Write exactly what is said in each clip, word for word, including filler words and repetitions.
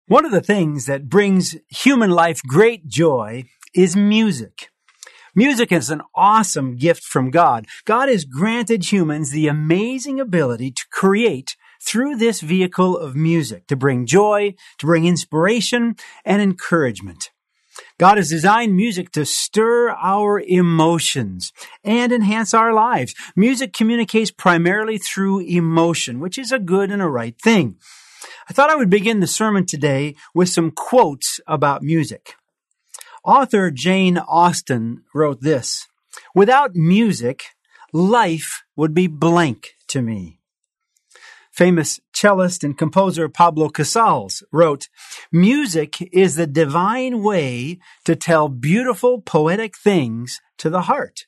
One of the things that brings human life great joy is music. Music is an awesome gift from God. God has granted humans the amazing ability to create through this vehicle of music, to bring joy, to bring inspiration and encouragement. God has designed music to stir our emotions and enhance our lives. Music communicates primarily through emotion, which is a good and a right thing. I thought I would begin the sermon today with some quotes about music. Author Jane Austen wrote this: "Without music, life would be blank to me." Famous cellist and composer Pablo Casals wrote, "Music is the divine way to tell beautiful poetic things to the heart."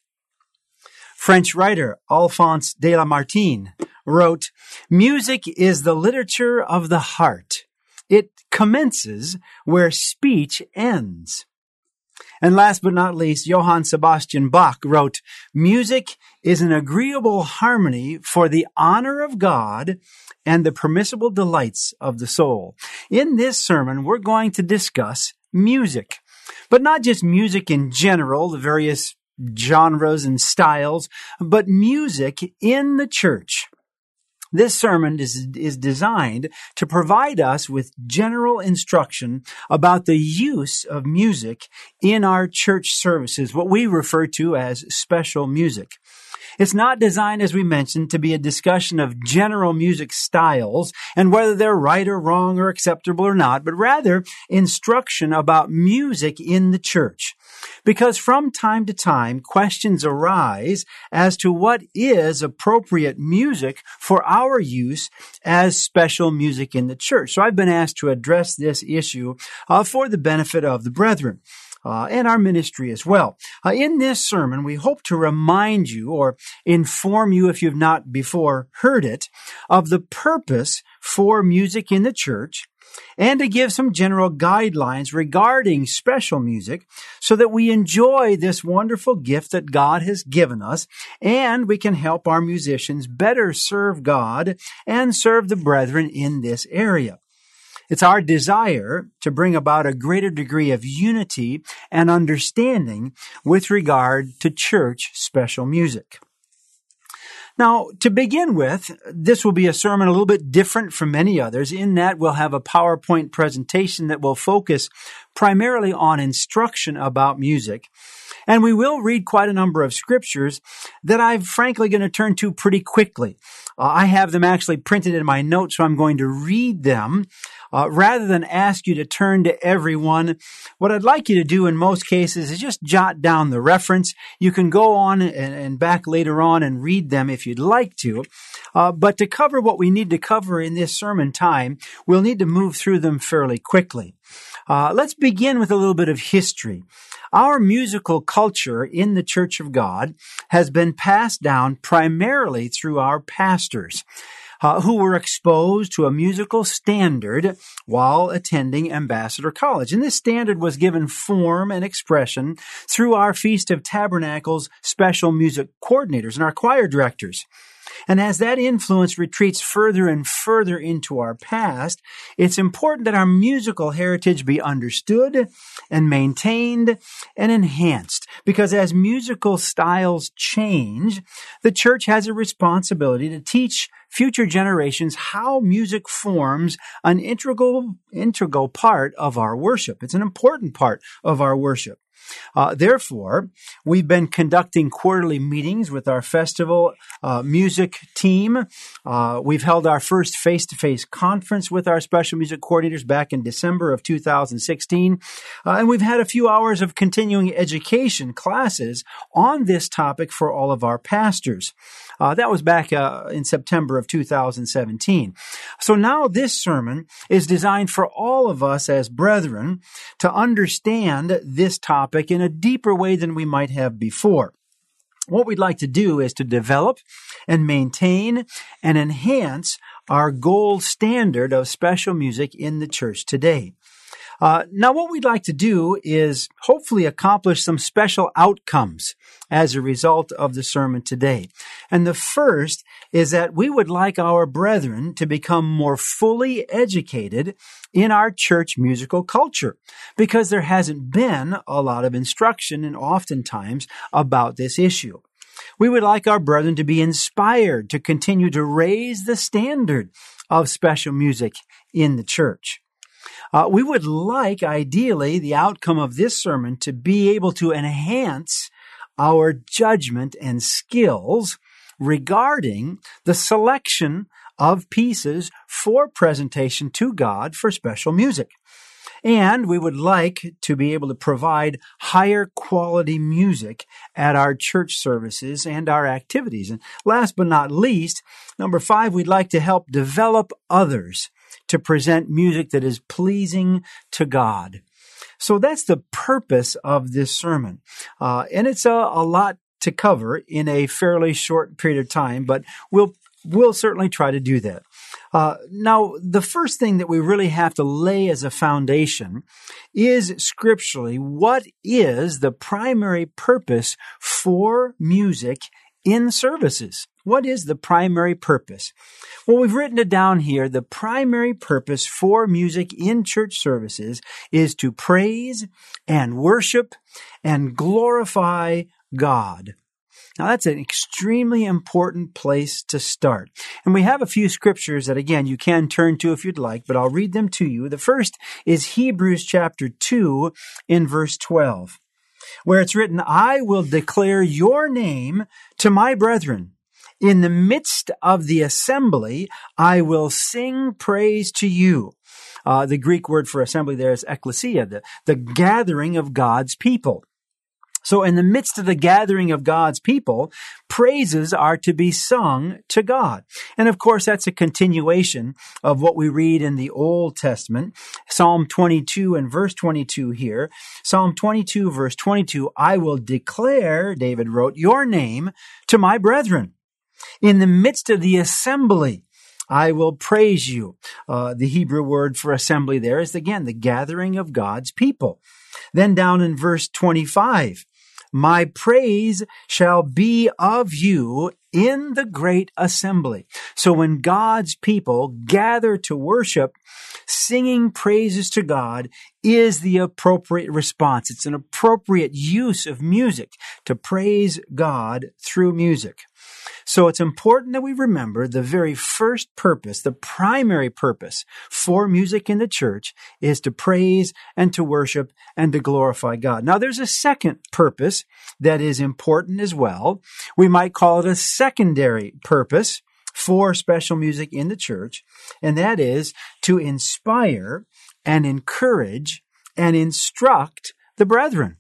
French writer Alphonse de Lamartine wrote, "Music is the literature of the heart. It commences where speech ends." And last but not least, Johann Sebastian Bach wrote, "Music is an agreeable harmony for the honor of God and the permissible delights of the soul." In this sermon, we're going to discuss music, but not just music in general, the various genres and styles, but music in the church. This sermon is, is designed to provide us with general instruction about the use of music in our church services, what we refer to as special music. It's not designed, as we mentioned, to be a discussion of general music styles and whether they're right or wrong or acceptable or not, but rather instruction about music in the church. Because from time to time, questions arise as to what is appropriate music for our use as special music in the church. So I've been asked to address this issue uh, for the benefit of the brethren. Uh, and our ministry as well. Uh, in this sermon, we hope to remind you or inform you, if you've not before heard it, of the purpose for music in the church, and to give some general guidelines regarding special music so that we enjoy this wonderful gift that God has given us, and we can help our musicians better serve God and serve the brethren in this area. It's our desire to bring about a greater degree of unity and understanding with regard to church special music. Now, to begin with, this will be a sermon a little bit different from many others in that we'll have a PowerPoint presentation that will focus primarily on instruction about music. And we will read quite a number of scriptures that I'm frankly going to turn to pretty quickly. Uh, I have them actually printed in my notes, so I'm going to read them uh, rather than ask you to turn to every one. What I'd like you to do in most cases is just jot down the reference. You can go on and, and back later on and read them if you'd like to. Uh, but to cover what we need to cover in this sermon time, we'll need to move through them fairly quickly. Uh, let's begin with a little bit of history. Our musical culture in the Church of God has been passed down primarily through our pastors, uh, who were exposed to a musical standard while attending Ambassador College. And this standard was given form and expression through our Feast of Tabernacles special music coordinators and our choir directors. And as that influence retreats further and further into our past, it's important that our musical heritage be understood and maintained and enhanced. Because as musical styles change, the church has a responsibility to teach future generations how music forms an integral, integral part of our worship. It's an important part of our worship. Uh, therefore, we've been conducting quarterly meetings with our festival uh, music team. Uh, we've held our first face-to-face conference with our special music coordinators back in December of two thousand sixteen. Uh, and we've had a few hours of continuing education classes on this topic for all of our pastors. Uh, that was back uh, in September of two thousand seventeen. So now this sermon is designed for all of us as brethren to understand this topic in a deeper way than we might have before. What we'd like to do is to develop and maintain and enhance our gold standard of special music in the church today. Uh, now, what we'd like to do is hopefully accomplish some special outcomes as a result of the sermon today. And the first is that we would like our brethren to become more fully educated in our church musical culture, because there hasn't been a lot of instruction and oftentimes about this issue. We would like our brethren to be inspired to continue to raise the standard of special music in the church. Uh, we would like, ideally, the outcome of this sermon to be able to enhance our judgment and skills regarding the selection of pieces for presentation to God for special music. And we would like to be able to provide higher quality music at our church services and our activities. And last but not least, number five, we'd like to help develop others to present music that is pleasing to God. So that's the purpose of this sermon. Uh, and it's a, a lot to cover in a fairly short period of time, but we'll we'll certainly try to do that. Uh, now, the first thing that we really have to lay as a foundation is scripturally, what is the primary purpose for music in services? What is the primary purpose? Well, we've written it down here. The primary purpose for music in church services is to praise and worship and glorify God. Now, that's an extremely important place to start. And we have a few scriptures that, again, you can turn to if you'd like, but I'll read them to you. The first is Hebrews chapter two in verse twelve, where it's written, I will declare your name to my brethren. In the midst of the assembly, I will sing praise to you. Uh, the Greek word for assembly there is ekklesia, the, the gathering of God's people. So in the midst of the gathering of God's people, praises are to be sung to God. And of course, that's a continuation of what we read in the Old Testament. Psalm twenty-two and verse twenty-two here. Psalm twenty-two verse twenty-two, I will declare, David wrote, your name to my brethren. In the midst of the assembly, I will praise you. Uh, the Hebrew word for assembly there is, again, the gathering of God's people. Then down in verse twenty-five, my praise shall be of you in the great assembly. So when God's people gather to worship, singing praises to God is the appropriate response. It's an appropriate use of music to praise God through music. So it's important that we remember the very first purpose, the primary purpose for music in the church is to praise and to worship and to glorify God. Now, there's a second purpose that is important as well. We might call it a secondary purpose for special music in the church, and that is to inspire and encourage and instruct the brethren.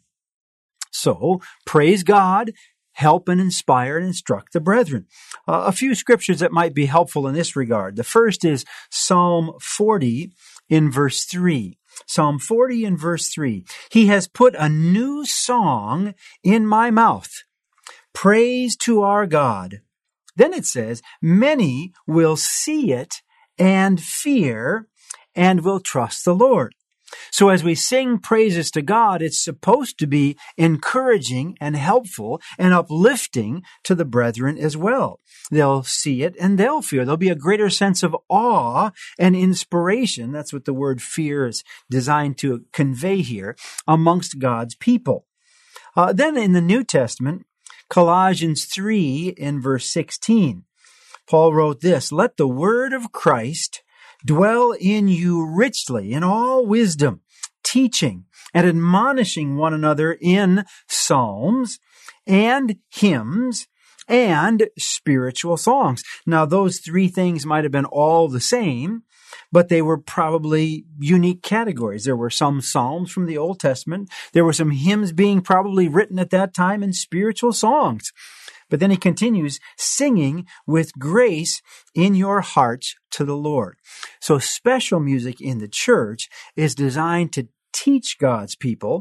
So, praise God, help and inspire and instruct the brethren. Uh, a few scriptures that might be helpful in this regard. The first is Psalm forty in verse three. Psalm forty in verse three. He has put a new song in my mouth. Praise to our God. Then it says, many will see it and fear and will trust the Lord. So as we sing praises to God, it's supposed to be encouraging and helpful and uplifting to the brethren as well. They'll see it and they'll fear. There'll be a greater sense of awe and inspiration. That's what the word fear is designed to convey here amongst God's people. Uh, then in the New Testament, Colossians three in verse sixteen, Paul wrote this, let the word of Christ dwell in you richly in all wisdom, teaching and admonishing one another in psalms and hymns and spiritual songs. Now, those three things might have been all the same, but they were probably unique categories. There were some psalms from the Old Testament. There were some hymns being probably written at that time and spiritual songs. But then he continues, singing with grace in your hearts to the Lord. So special music in the church is designed to teach God's people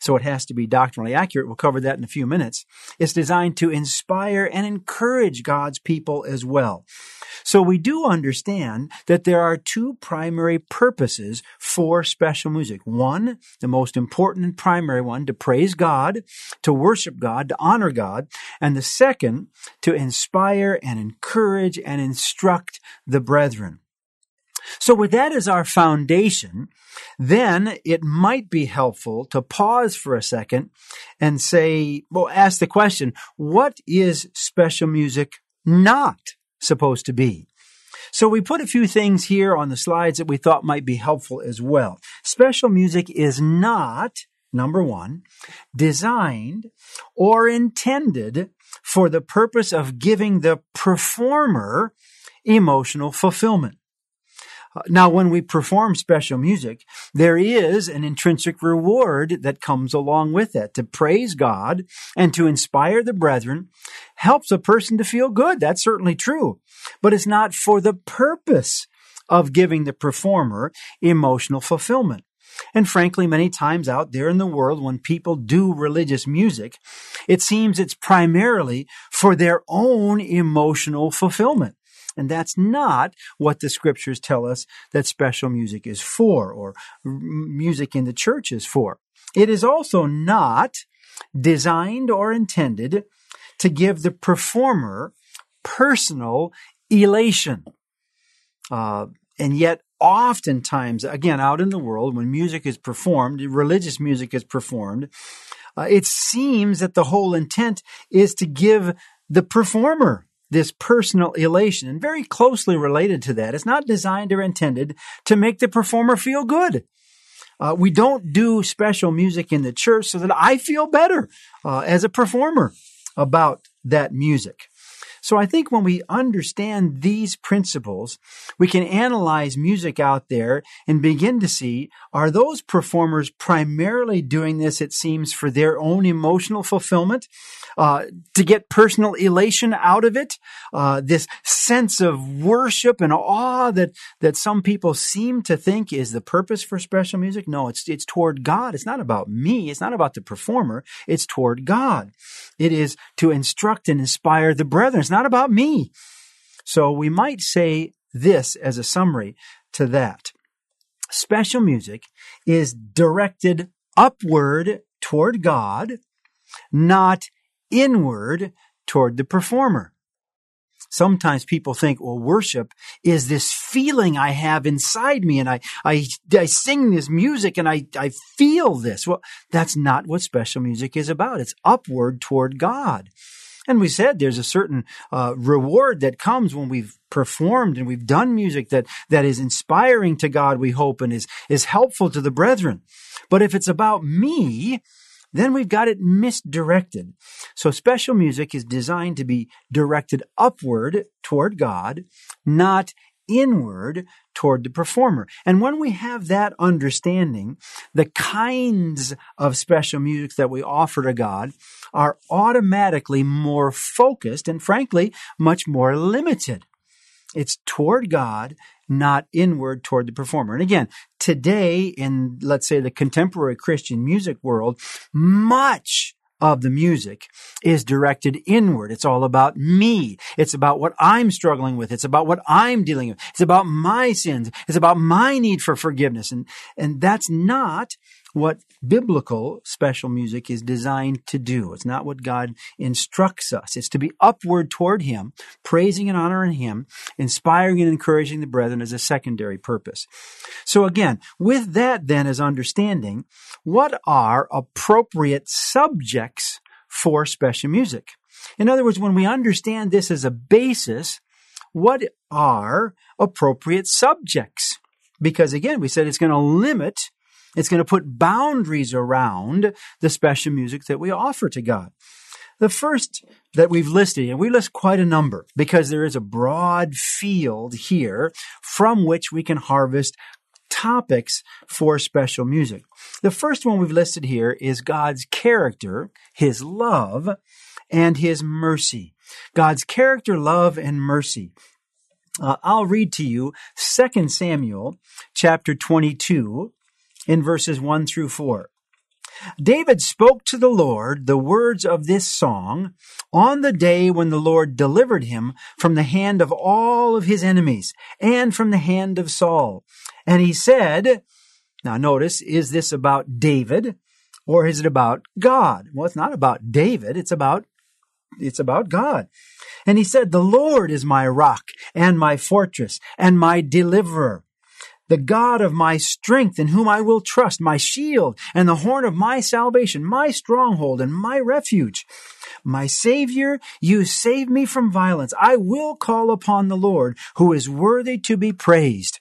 so it has to be doctrinally accurate. We'll cover that in a few minutes. It's designed to inspire and encourage God's people as well. So we do understand that there are two primary purposes for special music. One, the most important and primary one, to praise God, to worship God, to honor God. And the second, to inspire and encourage and instruct the brethren. So with that as our foundation, then it might be helpful to pause for a second and say, well, ask the question, what is special music not supposed to be? So we put a few things here on the slides that we thought might be helpful as well. Special music is not, number one, designed or intended for the purpose of giving the performer emotional fulfillment. Now, when we perform special music, there is an intrinsic reward that comes along with it. To praise God and to inspire the brethren helps a person to feel good. That's certainly true. But it's not for the purpose of giving the performer emotional fulfillment. And frankly, many times out there in the world, when people do religious music, it seems it's primarily for their own emotional fulfillment. And that's not what the scriptures tell us that special music is for, or music in the church is for. It is also not designed or intended to give the performer personal elation. Uh, and yet, oftentimes, again, out in the world, when music is performed, religious music is performed, uh, it seems that the whole intent is to give the performer this personal elation. And very closely related to that, it's not designed or intended to make the performer feel good. Uh, we don't do special music in the church so that I feel better uh, as a performer about that music. So I think when we understand these principles, we can analyze music out there and begin to see, are those performers primarily doing this, it seems, for their own emotional fulfillment, uh, to get personal elation out of it, uh, this sense of worship and awe that, that some people seem to think is the purpose for special music? No, it's, it's toward God. It's not about me. It's not about the performer. It's toward God. It is to instruct and inspire the brethren. It's not about me. So we might say this as a summary to that. Special music is directed upward toward God, not inward toward the performer. Sometimes people think, well, worship is this feeling I have inside me, and I, I, I sing this music and I, I feel this. Well, that's not what special music is about. It's upward toward God. And we said there's a certain uh, reward that comes when we've performed and we've done music that, that is inspiring to God, we hope, and is, is helpful to the brethren. But if it's about me, then we've got it misdirected. So special music is designed to be directed upward toward God, not inward toward the performer. And when we have that understanding, the kinds of special music that we offer to God are automatically more focused and, frankly, much more limited. It's toward God, not inward toward the performer. And again, today in, let's say, the contemporary Christian music world, much of the music is directed inward. It's all about me. It's about what I'm struggling with. It's about what I'm dealing with. It's about my sins. It's about my need for forgiveness. And, and that's not what biblical special music is designed to do. It's not what God instructs us. It's to be upward toward Him, praising and honoring Him, inspiring and encouraging the brethren as a secondary purpose. So again, with that then as understanding, what are appropriate subjects for special music? In other words, when we understand this as a basis, what are appropriate subjects? Because again, we said it's going to limit It's going to put boundaries around the special music that we offer to God. The first that we've listed, and we list quite a number because there is a broad field here from which we can harvest topics for special music. The first one we've listed here is God's character, His love, and His mercy. God's character, love, and mercy. Uh, I'll read to you Second Samuel chapter twenty-two, in verses one through four. David spoke to the Lord the words of this song on the day when the Lord delivered him from the hand of all of his enemies and from the hand of Saul. And he said, now notice, is this about David or is it about God? Well, it's not about David. It's about, it's about God. And he said, the Lord is my rock and my fortress and my deliverer, the God of my strength in whom I will trust, my shield and the horn of my salvation, my stronghold and my refuge. My Savior, you save me from violence. I will call upon the Lord, who is worthy to be praised.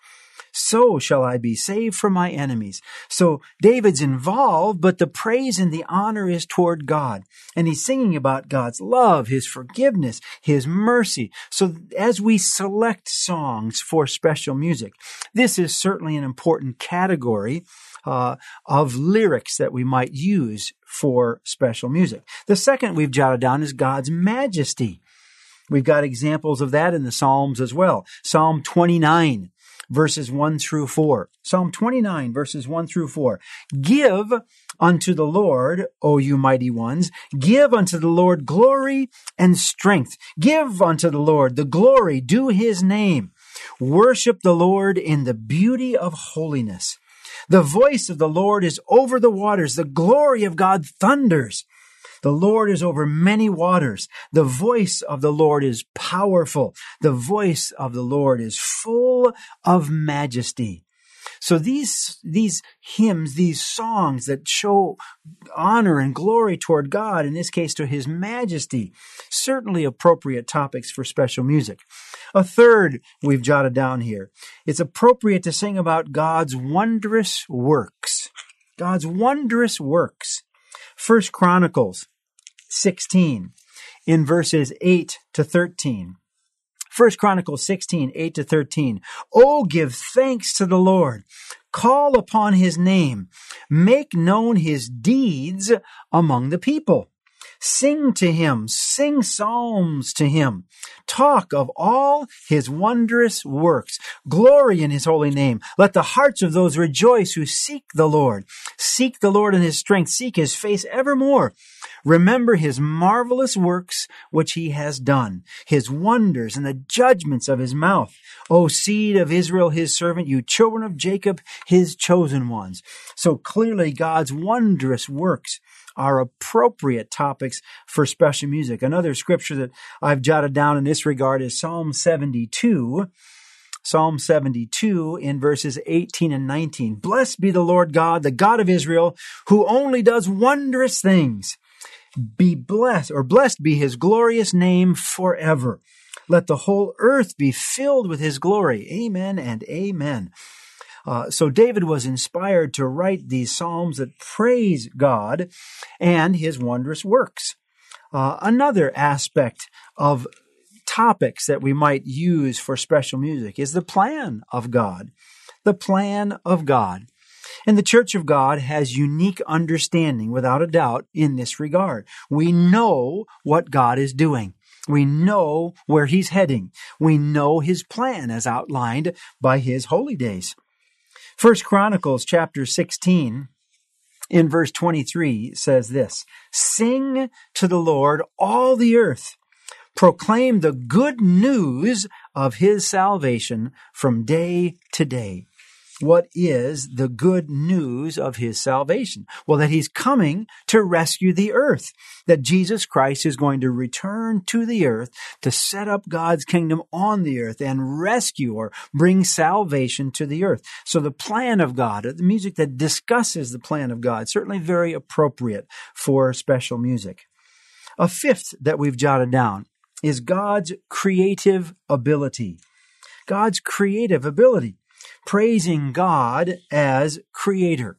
So shall I be saved from my enemies. So David's involved, but the praise and the honor is toward God. And he's singing about God's love, his forgiveness, his mercy. So as we select songs for special music, this is certainly an important category uh, of lyrics that we might use for special music. The second we've jotted down is God's majesty. We've got examples of that in the Psalms as well. Psalm twenty-nine. Verses one through four. Psalm twenty-nine, verses one through four. Give unto the Lord, O you mighty ones. Give unto the Lord glory and strength. Give unto the Lord the glory due his name. Worship the Lord in the beauty of holiness. The voice of the Lord is over the waters. The glory of God thunders. The Lord is over many waters. The voice of the Lord is powerful. The voice of the Lord is full of majesty. So these, these hymns, these songs that show honor and glory toward God, in this case to his majesty, certainly appropriate topics for special music. A third we've jotted down here. It's appropriate to sing about God's wondrous works. God's wondrous works. First Chronicles sixteen in verses eight to thirteen. First Chronicles sixteen, eight to thirteen. Oh, give thanks to the Lord. Call upon his name. Make known his deeds among the people. Sing to him. Sing psalms to him. Talk of all his wondrous works. Glory in his holy name. Let the hearts of those rejoice who seek the Lord. Seek the Lord in his strength. Seek his face evermore. Remember his marvelous works which he has done, his wonders and the judgments of his mouth. O seed of Israel, his servant, you children of Jacob, his chosen ones. So clearly God's wondrous works are appropriate topics for special music. Another scripture that I've jotted down in this regard is Psalm seventy-two. Psalm seventy-two in verses eighteen and nineteen. Blessed be the Lord God, the God of Israel, who only does wondrous things. Be blessed, or blessed be his glorious name forever. Let the whole earth be filled with his glory. Amen and amen. Uh, so David was inspired to write these psalms that praise God and his wondrous works. Uh, another aspect of topics that we might use for special music is the plan of God. The plan of God. And the Church of God has unique understanding, without a doubt, in this regard. We know what God is doing. We know where he's heading. We know his plan as outlined by his holy days. First Chronicles chapter sixteen in verse twenty-three says this, Sing to the Lord all the earth. Proclaim the good news of his salvation from day to day. What is the good news of his salvation? Well, that he's coming to rescue the earth, that Jesus Christ is going to return to the earth to set up God's kingdom on the earth and rescue or bring salvation to the earth. So the plan of God, the music that discusses the plan of God, certainly very appropriate for special music. A fifth that we've jotted down is God's creative ability. God's creative ability. Praising God as creator.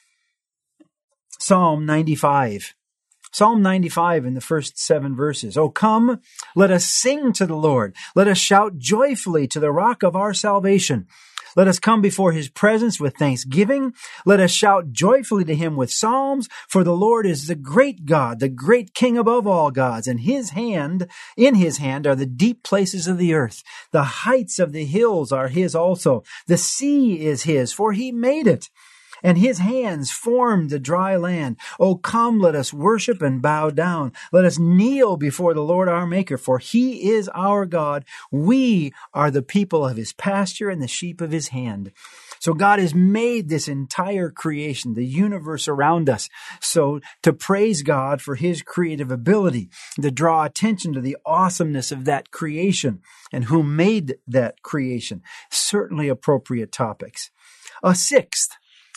Psalm ninety-five. Psalm ninety-five in the first seven verses. Oh, come, let us sing to the Lord. Let us shout joyfully to the rock of our salvation. Let us come before his presence with thanksgiving. Let us shout joyfully to him with psalms, for the Lord is the great God, the great King above all gods, and his hand, in his hand are the deep places of the earth. The heights of the hills are his also. The sea is his, for he made it, and his hands formed the dry land. Oh, come, let us worship and bow down. Let us kneel before the Lord our Maker, for he is our God. We are the people of his pasture and the sheep of his hand. So God has made this entire creation, the universe around us. So to praise God for his creative ability, to draw attention to the awesomeness of that creation and who made that creation, certainly appropriate topics. A sixth,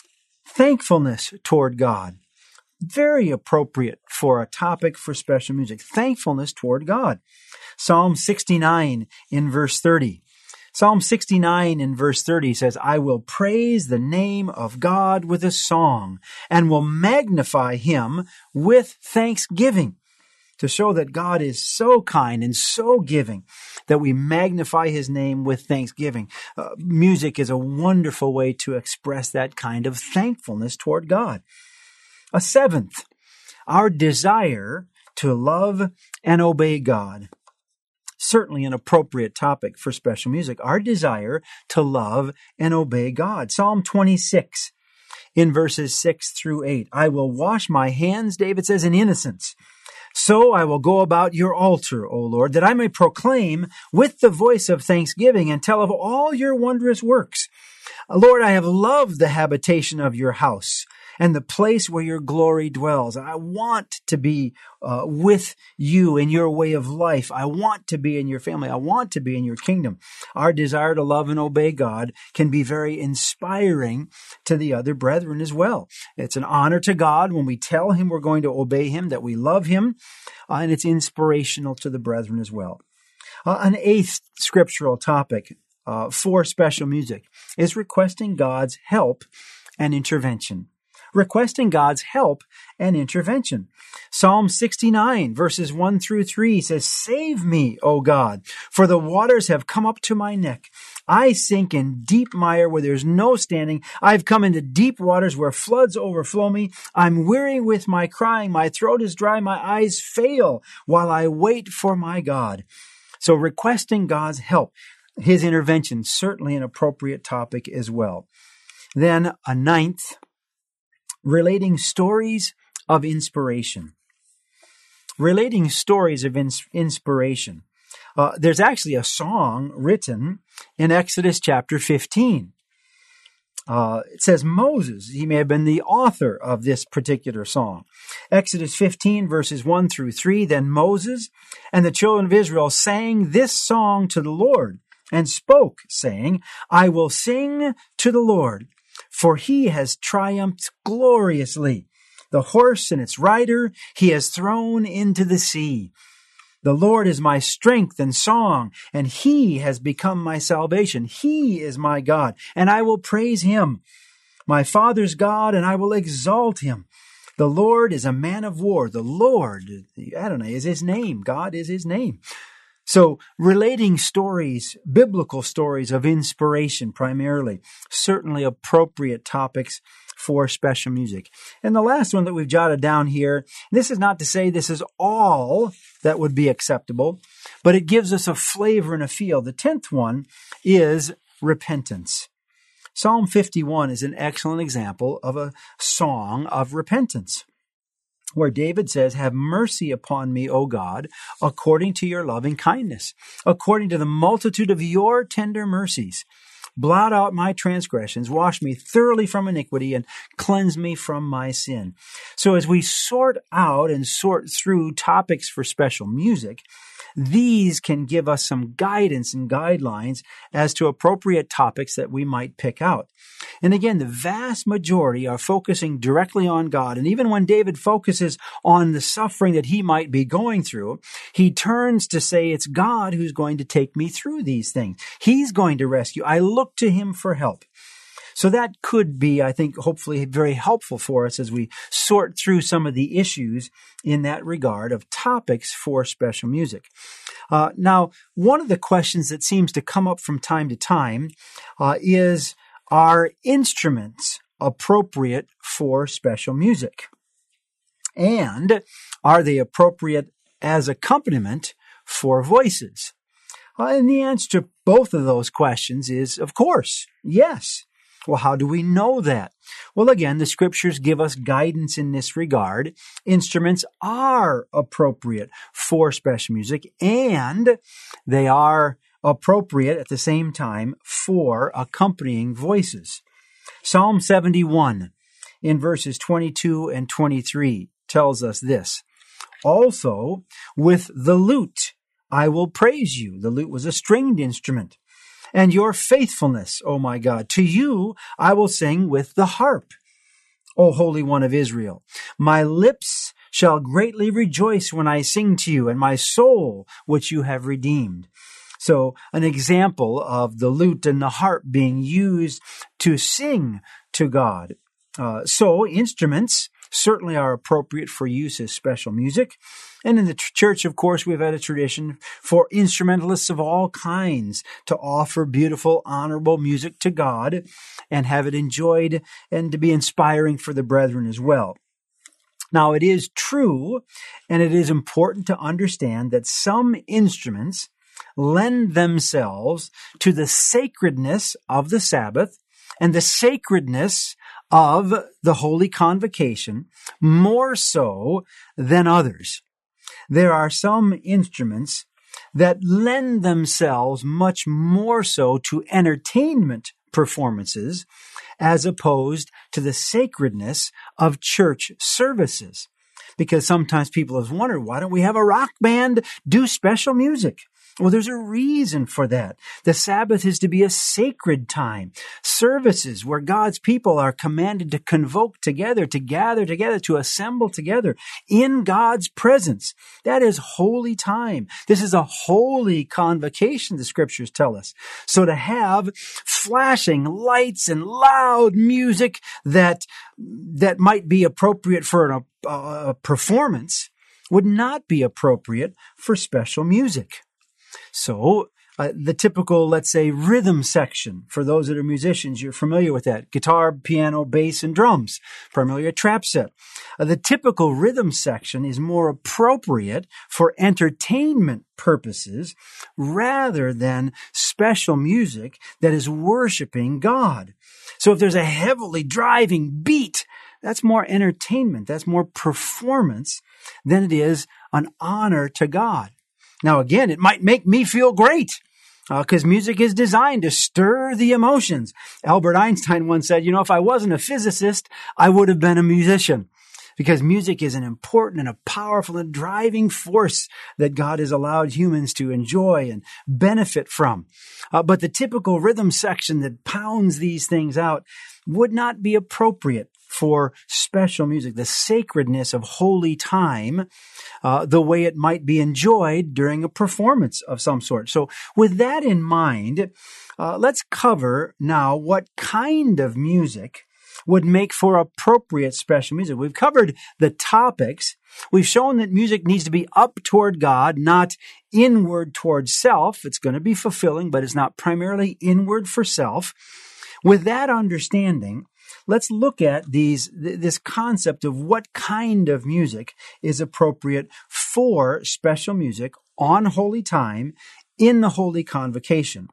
thankfulness toward God. Very appropriate for a topic for special music. Thankfulness toward God. Psalm sixty-nine in verse thirty. Psalm sixty-nine in verse thirty says, I will praise the name of God with a song and will magnify him with thanksgiving. To show that God is so kind and so giving that we magnify his name with thanksgiving. Uh, music is a wonderful way to express that kind of thankfulness toward God. A seventh, our desire to love and obey God. Certainly an appropriate topic for special music. Our desire to love and obey God. Psalm twenty-six in verses six through eight. I will wash my hands, David says, in innocence. So I will go about your altar, O Lord, that I may proclaim with the voice of thanksgiving and tell of all your wondrous works. Lord, I have loved the habitation of your house and the place where your glory dwells. I want to be uh, with you in your way of life. I want to be in your family. I want to be in your kingdom. Our desire to love and obey God can be very inspiring to the other brethren as well. It's an honor to God when we tell him we're going to obey him, that we love him, uh, and it's inspirational to the brethren as well. Uh, an eighth scriptural topic uh, for special music is requesting God's help and intervention. Requesting God's help and intervention. Psalm sixty-nine verses one through three says, Save me, O God, for the waters have come up to my neck. I sink in deep mire where there's no standing. I've come into deep waters where floods overflow me. I'm weary with my crying. My throat is dry. My eyes fail while I wait for my God. So requesting God's help, his intervention, certainly an appropriate topic as well. Then a ninth, relating stories of inspiration. Relating stories of ins- inspiration. Uh, there's actually a song written in Exodus chapter fifteen. Uh, it says Moses, he may have been the author of this particular song. Exodus fifteen verses one through three, Then Moses and the children of Israel sang this song to the Lord and spoke, saying, I will sing to the Lord, for he has triumphed gloriously. The horse and its rider he has thrown into the sea. The Lord is my strength and song, and he has become my salvation. He is my God, and I will praise him. My father's God, and I will exalt him. The Lord is a man of war. The Lord, Adonai, is his name. God is his name. So relating stories, biblical stories of inspiration primarily, certainly appropriate topics for special music. And the last one that we've jotted down here, this is not to say this is all that would be acceptable, but it gives us a flavor and a feel. The tenth one is repentance. Psalm fifty-one is an excellent example of a song of repentance, where David says, Have mercy upon me, O God, according to your loving kindness, according to the multitude of your tender mercies. Blot out my transgressions, wash me thoroughly from iniquity, and cleanse me from my sin. So as we sort out and sort through topics for special music, these can give us some guidance and guidelines as to appropriate topics that we might pick out. And again, the vast majority are focusing directly on God. And even when David focuses on the suffering that he might be going through, he turns to say, it's God who's going to take me through these things. He's going to rescue. I look to him for help. So that could be, I think, hopefully very helpful for us as we sort through some of the issues in that regard of topics for special music. Uh, now, one of the questions that seems to come up from time to time uh, is, are instruments appropriate for special music? And are they appropriate as accompaniment for voices? Uh, and the answer to both of those questions is, of course, yes. Well, how do we know that? Well, again, the scriptures give us guidance in this regard. Instruments are appropriate for special music, and they are appropriate at the same time for accompanying voices. Psalm seventy-one in verses twenty-two and twenty-three tells us this. Also, with the lute, I will praise you. The lute was a stringed instrument. And your faithfulness, O my God, to you I will sing with the harp, O Holy One of Israel. My lips shall greatly rejoice when I sing to you, and my soul, which you have redeemed. So an example of the lute and the harp being used to sing to God. Uh, so instruments certainly are appropriate for use as special music. And in the tr- church, of course, we've had a tradition for instrumentalists of all kinds to offer beautiful, honorable music to God and have it enjoyed and to be inspiring for the brethren as well. Now, it is true, and it is important to understand that some instruments lend themselves to the sacredness of the Sabbath and the sacredness of the Holy Convocation more so than others. There are some instruments that lend themselves much more so to entertainment performances as opposed to the sacredness of church services. Because sometimes people have wondered, why don't we have a rock band do special music? Well, there's a reason for that. The Sabbath is to be a sacred time. Services where God's people are commanded to convoke together, to gather together, to assemble together in God's presence. That is holy time. This is a holy convocation, the scriptures tell us. So to have flashing lights and loud music that, that might be appropriate for a, a performance would not be appropriate for special music. So uh, the typical, let's say, rhythm section, for those that are musicians, you're familiar with that. Guitar, piano, bass, and drums, primarily a trap set. Uh, the typical rhythm section is more appropriate for entertainment purposes rather than special music that is worshiping God. So if there's a heavily driving beat, that's more entertainment, that's more performance than it is an honor to God. Now, again, it might make me feel great because uh, music is designed to stir the emotions. Albert Einstein once said, you know, if I wasn't a physicist, I would have been a musician, because music is an important and a powerful and driving force that God has allowed humans to enjoy and benefit from. Uh, but the typical rhythm section that pounds these things out would not be appropriate for special music, the sacredness of holy time, uh, the way it might be enjoyed during a performance of some sort. So with that in mind, uh, let's cover now what kind of music would make for appropriate special music. We've covered the topics. We've shown that music needs to be up toward God, not inward toward self. It's going to be fulfilling, but it's not primarily inward for self. With that understanding, let's look at these, this concept of what kind of music is appropriate for special music on holy time in the Holy Convocation.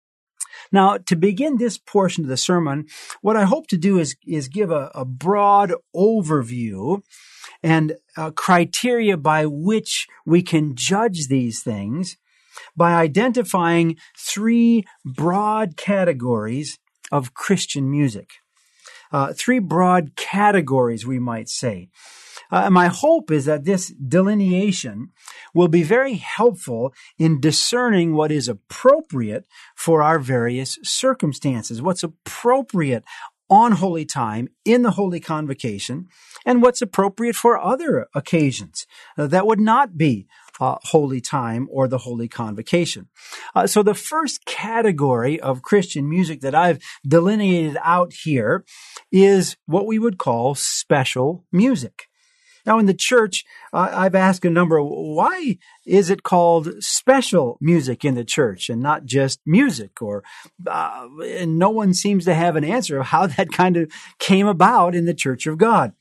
Now, to begin this portion of the sermon, what I hope to do is, is give a, a broad overview and a criteria by which we can judge these things by identifying three broad categories of Christian music. Uh, three broad categories, we might say. Uh, and my hope is that this delineation will be very helpful in discerning what is appropriate for our various circumstances, what's appropriate on holy time in the Holy Convocation, and what's appropriate for other occasions uh, that would not be uh, holy time or the Holy Convocation. Uh, so the first category of Christian music that I've delineated out here is what we would call special music. Now, in the church, uh, I've asked a number of, why is it called special music in the church and not just music? Or uh, and no one seems to have an answer of how that kind of came about in the Church of God.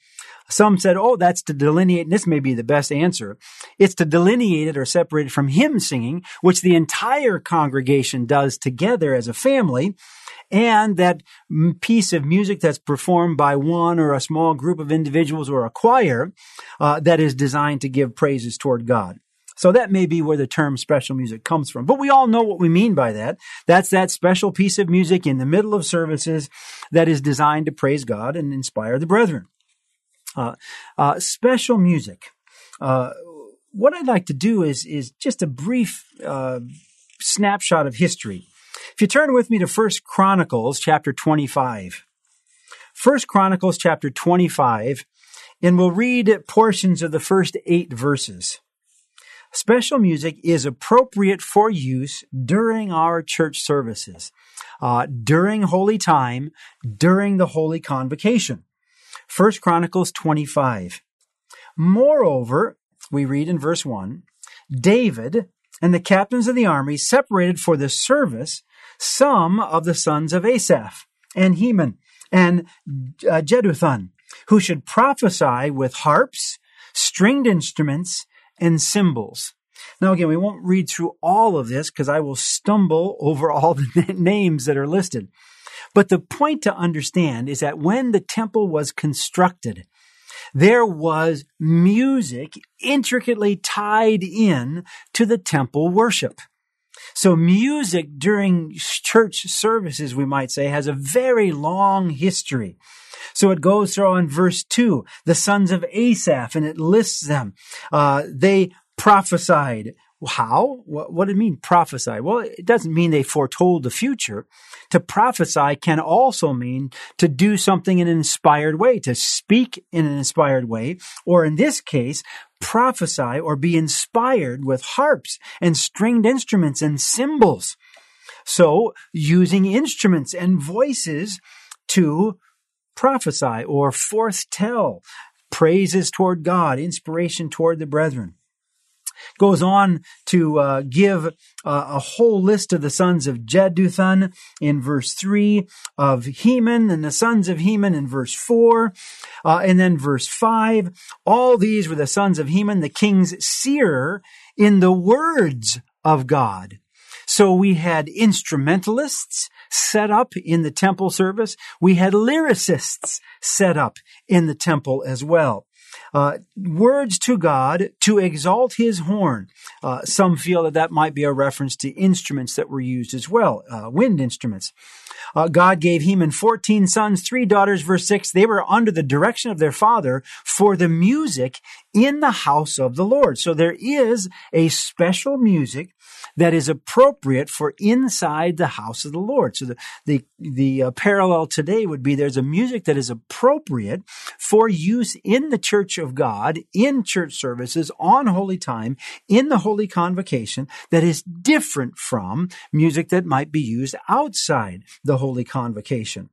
Some said, oh, that's to delineate, and this may be the best answer. It's to delineate it or separate it from hymn singing, which the entire congregation does together as a family, and that piece of music that's performed by one or a small group of individuals or a choir uh, that is designed to give praises toward God. So that may be where the term special music comes from. But we all know what we mean by that. That's that special piece of music in the middle of services that is designed to praise God and inspire the brethren. Uh, uh, special music. Uh, what I'd like to do is, is just a brief uh, snapshot of history. If you turn with me to First Chronicles chapter twenty-five. First Chronicles chapter twenty-five, and we'll read portions of the first eight verses. Special music is appropriate for use during our church services, uh, during holy time, during the holy convocation. First Chronicles twenty-five. Moreover, we read in verse one, David and the captains of the army separated for the service some of the sons of Asaph and Heman and uh, Jeduthun, who should prophesy with harps, stringed instruments, and cymbals. Now, again, we won't read through all of this because I will stumble over all the names that are listed. But the point to understand is that when the temple was constructed, there was music intricately tied in to the temple worship. So music during church services, we might say, has a very long history. So it goes through in verse two, the sons of Asaph, and it lists them. Uh, they prophesied. How? What, what did it mean, prophesy? Well, it doesn't mean they foretold the future. To prophesy can also mean to do something in an inspired way, to speak in an inspired way, or in this case, prophesy or be inspired with harps and stringed instruments and cymbals. So, using instruments and voices to prophesy or foretell praises toward God, inspiration toward the brethren. Goes on to uh, give uh, a whole list of the sons of Jeduthun in verse three, of Heman and the sons of Heman in verse four, uh, and then verse five. All these were the sons of Heman, the king's seer, in the words of God. So we had instrumentalists set up in the temple service. We had lyricists set up in the temple as well. Uh, words to God to exalt his horn. Uh, some feel that that might be a reference to instruments that were used as well, uh, wind instruments. Uh, God gave Heman fourteen sons, three daughters, verse six. They were under the direction of their father for the music in the house of the Lord. So there is a special music that is appropriate for inside the house of the Lord. So the the, the uh, parallel today would be there's a music that is appropriate for use in the church of God, in church services, on holy time, in the holy convocation, that is different from music that might be used outside the holy convocation.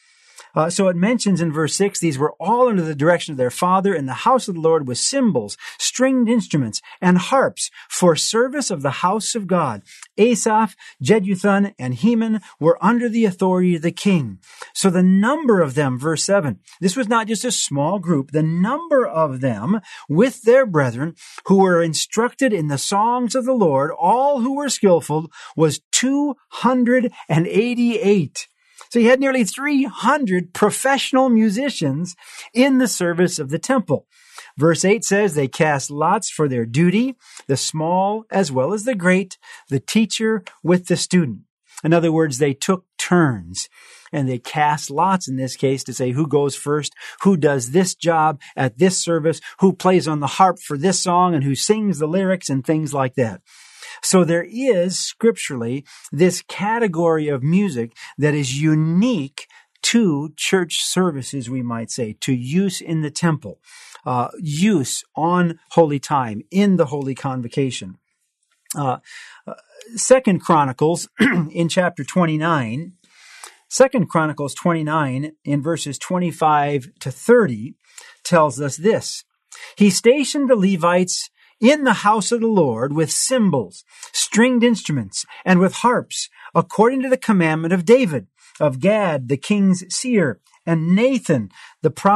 Uh, so it mentions in verse six, these were all under the direction of their father in the house of the Lord with cymbals, stringed instruments, and harps for service of the house of God. Asaph, Jeduthun, and Heman were under the authority of the king. So the number of them, verse seven, this was not just a small group. The number of them with their brethren who were instructed in the songs of the Lord, all who were skillful, was two hundred eighty-eight. So he had nearly three hundred professional musicians in the service of the temple. Verse eight says they cast lots for their duty, the small as well as the great, the teacher with the student. In other words, they took turns and they cast lots in this case to say who goes first, who does this job at this service, who plays on the harp for this song and who sings the lyrics and things like that. So there is scripturally this category of music that is unique to church services, we might say, to use in the temple, uh, use on holy time, in the holy convocation. Uh, uh, Second Chronicles in chapter twenty-nine, Second Chronicles twenty-nine in verses twenty-five to thirty tells us this. He stationed the Levites in the house of the Lord with cymbals, stringed instruments, and with harps, according to the commandment of David, of Gad, the king's seer, and Nathan, the prophet,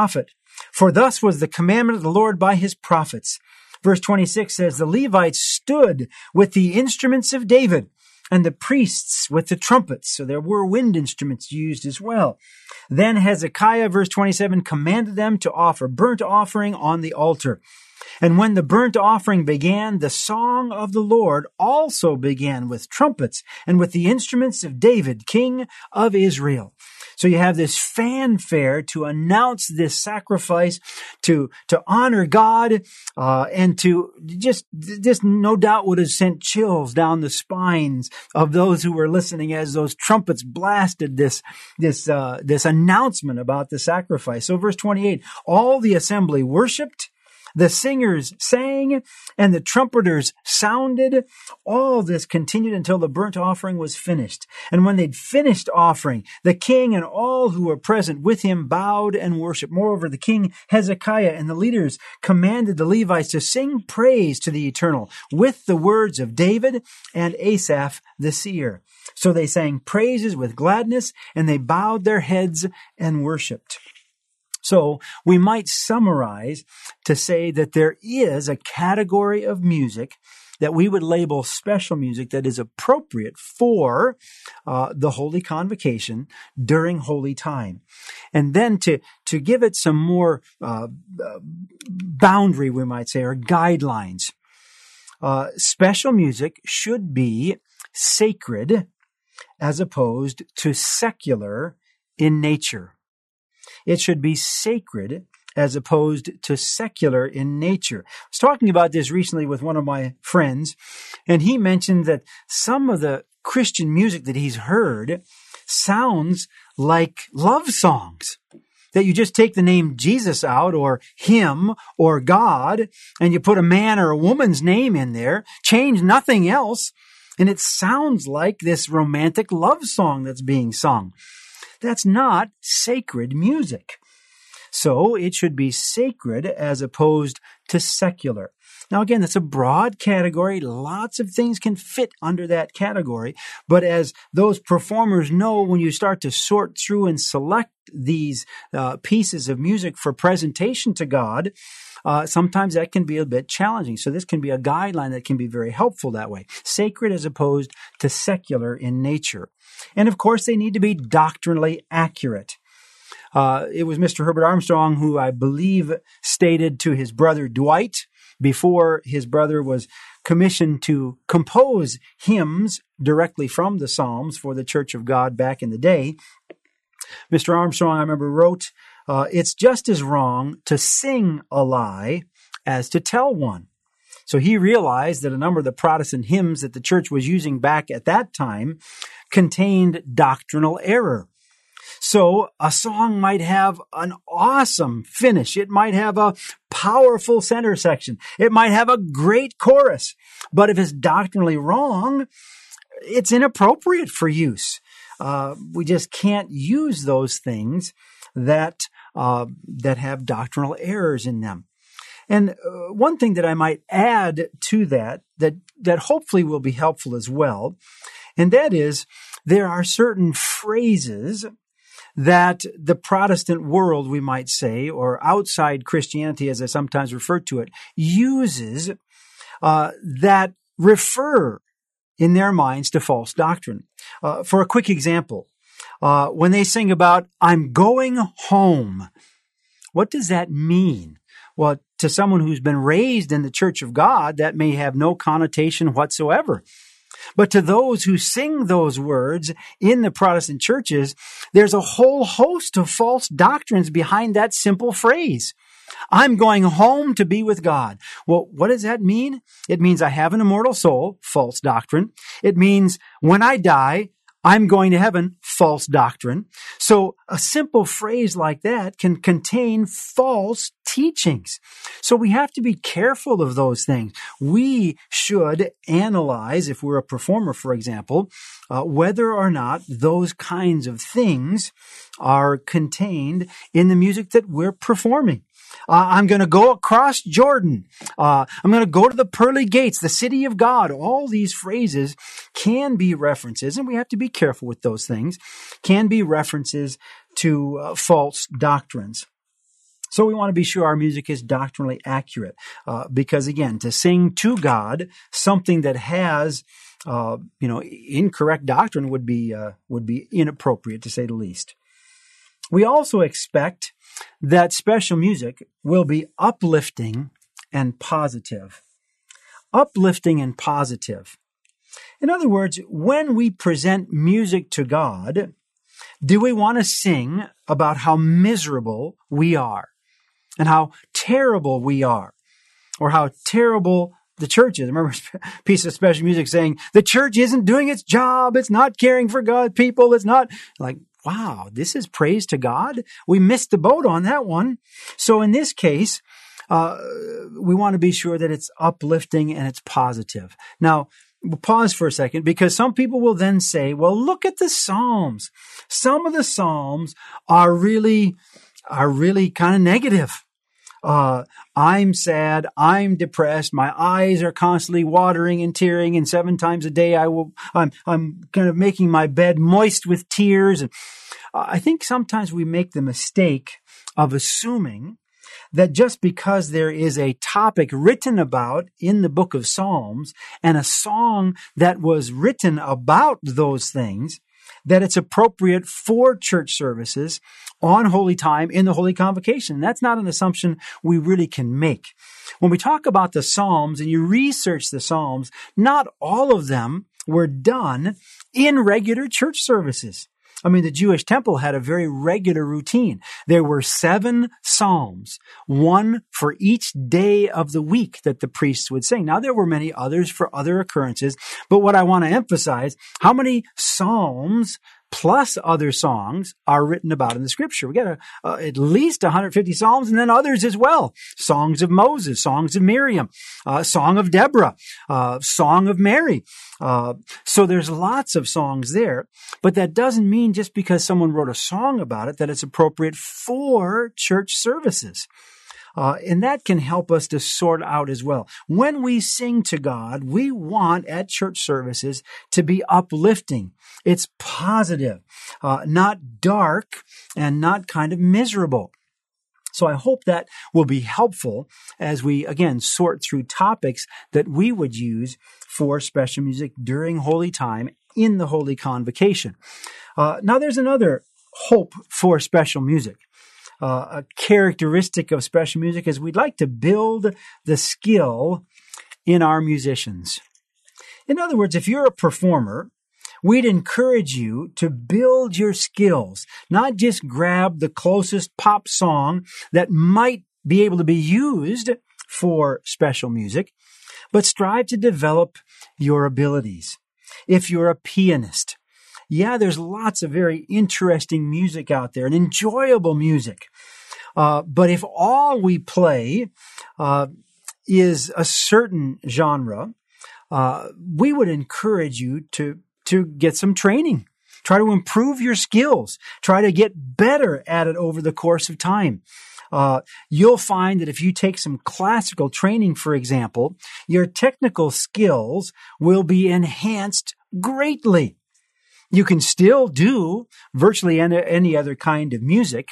For thus was the commandment of the Lord by his prophets. Verse twenty-six says, the Levites stood with the instruments of David, and the priests with the trumpets. So there were wind instruments used as well. Then Hezekiah, verse twenty-seven, commanded them to offer burnt offering on the altar. And when the burnt offering began, the song of the Lord also began with trumpets and with the instruments of David, king of Israel. So you have this fanfare to announce this sacrifice, to, to honor God, uh, and to just, this no doubt would have sent chills down the spines of those who were listening as those trumpets blasted this, this, uh, this announcement about the sacrifice. So verse twenty-eight, all the assembly worshiped, the singers sang, and the trumpeters sounded. All this continued until the burnt offering was finished. And when they'd finished offering, the king and all who were present with him bowed and worshiped. Moreover, the king Hezekiah and the leaders commanded the Levites to sing praise to the Eternal with the words of David and Asaph the seer. So they sang praises with gladness, and they bowed their heads and worshiped. So we might summarize to say that there is a category of music that we would label special music that is appropriate for uh, the Holy Convocation during Holy Time. And then to, to give it some more uh, boundary, we might say, or guidelines. Uh, special music should be sacred as opposed to secular in nature. It should be sacred as opposed to secular in nature. I was talking about this recently with one of my friends, and he mentioned that some of the Christian music that he's heard sounds like love songs. That you just take the name Jesus out, or him, or God, and you put a man or a woman's name in there, change nothing else, and it sounds like this romantic love song that's being sung. That's not sacred music. So it should be sacred as opposed to secular. Now again, that's a broad category. Lots of things can fit under that category. But as those performers know, when you start to sort through and select these uh, pieces of music for presentation to God, uh, sometimes that can be a bit challenging. So this can be a guideline that can be very helpful that way. Sacred as opposed to secular in nature. And of course, they need to be doctrinally accurate. Uh, it was Mister Herbert Armstrong who I believe stated to his brother Dwight, before his brother was commissioned to compose hymns directly from the Psalms for the Church of God back in the day. Mister Armstrong, I remember, wrote, uh, it's just as wrong to sing a lie as to tell one. So he realized that a number of the Protestant hymns that the church was using back at that time contained doctrinal error. So a song might have an awesome finish. It might have a powerful center section. It might have a great chorus. But if it's doctrinally wrong, it's inappropriate for use. Uh, we just can't use those things that uh, that have doctrinal errors in them. And uh, one thing that I might add to that, that that hopefully will be helpful as well, and that is there are certain phrases that the Protestant world, we might say, or outside Christianity, as I sometimes refer to it, uses uh, that refer in their minds to false doctrine. Uh, for a quick example, uh, when they sing about, I'm going home, what does that mean? Well, to someone who's been raised in the Church of God, that may have no connotation whatsoever. But to those who sing those words in the Protestant churches, there's a whole host of false doctrines behind that simple phrase. I'm going home to be with God. Well, what does that mean? It means I have an immortal soul, false doctrine. It means when I die, I'm going to heaven, false doctrine. So a simple phrase like that can contain false teachings. So we have to be careful of those things. We should analyze, if we're a performer, for example, uh, whether or not those kinds of things are contained in the music that we're performing. Uh, I'm going to go across Jordan. Uh, I'm going to go to the pearly gates, the city of God. All these phrases can be references, and we have to be careful with those things, can be references to uh, false doctrines. So we want to be sure our music is doctrinally accurate, uh, because again, to sing to God something that has, uh, you know, incorrect doctrine would be uh, would be inappropriate, to say the least. We also expect that special music will be uplifting and positive. Uplifting and positive. In other words, when we present music to God, do we want to sing about how miserable we are and how terrible we are, or how terrible the church is? I remember a piece of special music saying, the church isn't doing its job. It's not caring for God's people. It's not like, wow, this is praise to God. We missed the boat on that one. So in this case, uh, we want to be sure that it's uplifting and it's positive. Now, we'll pause for a second, because some people will then say, well, look at the Psalms. Some of the Psalms are really, are really kind of negative. Uh, I'm sad. I'm depressed. My eyes are constantly watering and tearing, and seven times a day I will, I'm, I'm kind of making my bed moist with tears. And I think sometimes we make the mistake of assuming that just because there is a topic written about in the book of Psalms and a song that was written about those things, that it's appropriate for church services on Holy Time in the Holy Convocation. That's not an assumption we really can make. When we talk about the Psalms and you research the Psalms, not all of them were done in regular church services. I mean, the Jewish temple had a very regular routine. There were seven psalms, one for each day of the week that the priests would sing. Now, there were many others for other occurrences, but what I want to emphasize, how many psalms plus other songs are written about in the scripture? We got a, uh, at least one hundred fifty psalms, and then others as well. Songs of Moses, songs of Miriam, uh, song of Deborah, uh, song of Mary. Uh, so there's lots of songs there, but that doesn't mean just because someone wrote a song about it that it's appropriate for church services. Uh, and that can help us to sort out as well. When we sing to God, we want at church services to be uplifting. It's positive, uh, not dark and not kind of miserable. So I hope that will be helpful as we, again, sort through topics that we would use for special music during Holy Time in the Holy Convocation. Uh, now, there's another hope for special music. Uh, a characteristic of special music is we'd like to build the skill in our musicians. In other words, if you're a performer, we'd encourage you to build your skills, not just grab the closest pop song that might be able to be used for special music, but strive to develop your abilities. If you're a pianist, yeah, there's lots of very interesting music out there and enjoyable music. Uh, but if all we play uh, is a certain genre, uh, we would encourage you to, to get some training. Try to improve your skills. Try to get better at it over the course of time. Uh, you'll find that if you take some classical training, for example, your technical skills will be enhanced greatly. You can still do virtually any, any other kind of music.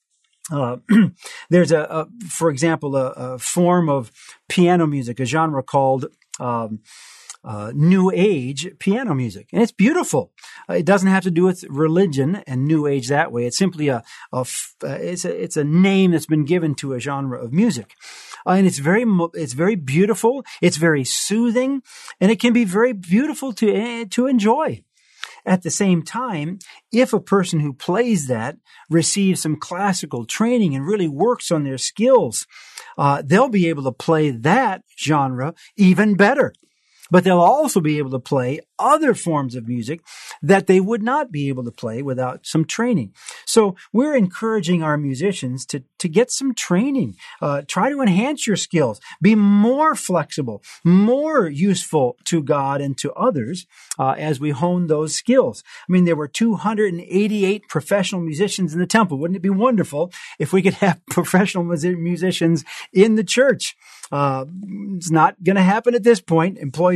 Uh, there's a, a, for example, a, a form of piano music, a genre called um, uh, New Age piano music, and it's beautiful. Uh, it doesn't have to do with religion and New Age that way. It's simply a, a uh, it's a it's a name that's been given to a genre of music, uh, and it's very it's very beautiful. It's very soothing, and it can be very beautiful to uh, to enjoy. At the same time, if a person who plays that receives some classical training and really works on their skills, uh, they'll be able to play that genre even better. But they'll also be able to play other forms of music that they would not be able to play without some training. So we're encouraging our musicians to, to get some training. Uh, try to enhance your skills. Be more flexible, more useful to God and to others uh, as we hone those skills. I mean, there were two hundred eighty-eight professional musicians in the temple. Wouldn't it be wonderful if we could have professional musicians in the church? Uh, it's not going to happen at this point, employed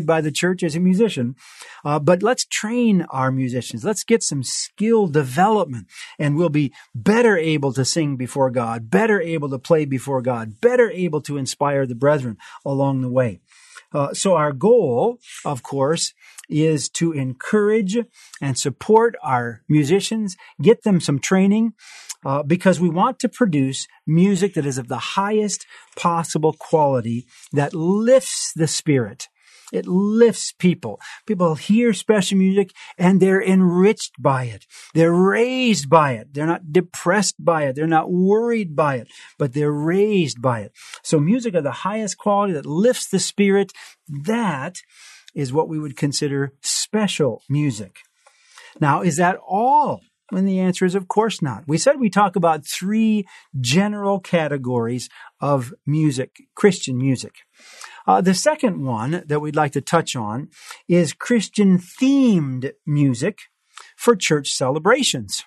employed by the church as a musician, uh, but let's train our musicians. Let's get some skill development, and we'll be better able to sing before God, better able to play before God, better able to inspire the brethren along the way. Uh, so our goal, of course, is to encourage and support our musicians, get them some training, uh, because we want to produce music that is of the highest possible quality, that lifts the spirit. It lifts people. People hear special music and they're enriched by it. They're raised by it. They're not depressed by it. They're not worried by it, but they're raised by it. So music of the highest quality that lifts the spirit, that is what we would consider special music. Now, is that all? And the answer is, of course not. We said we talk about three general categories of music, Christian music. Uh, the second one that we'd like to touch on is Christian-themed music for church celebrations.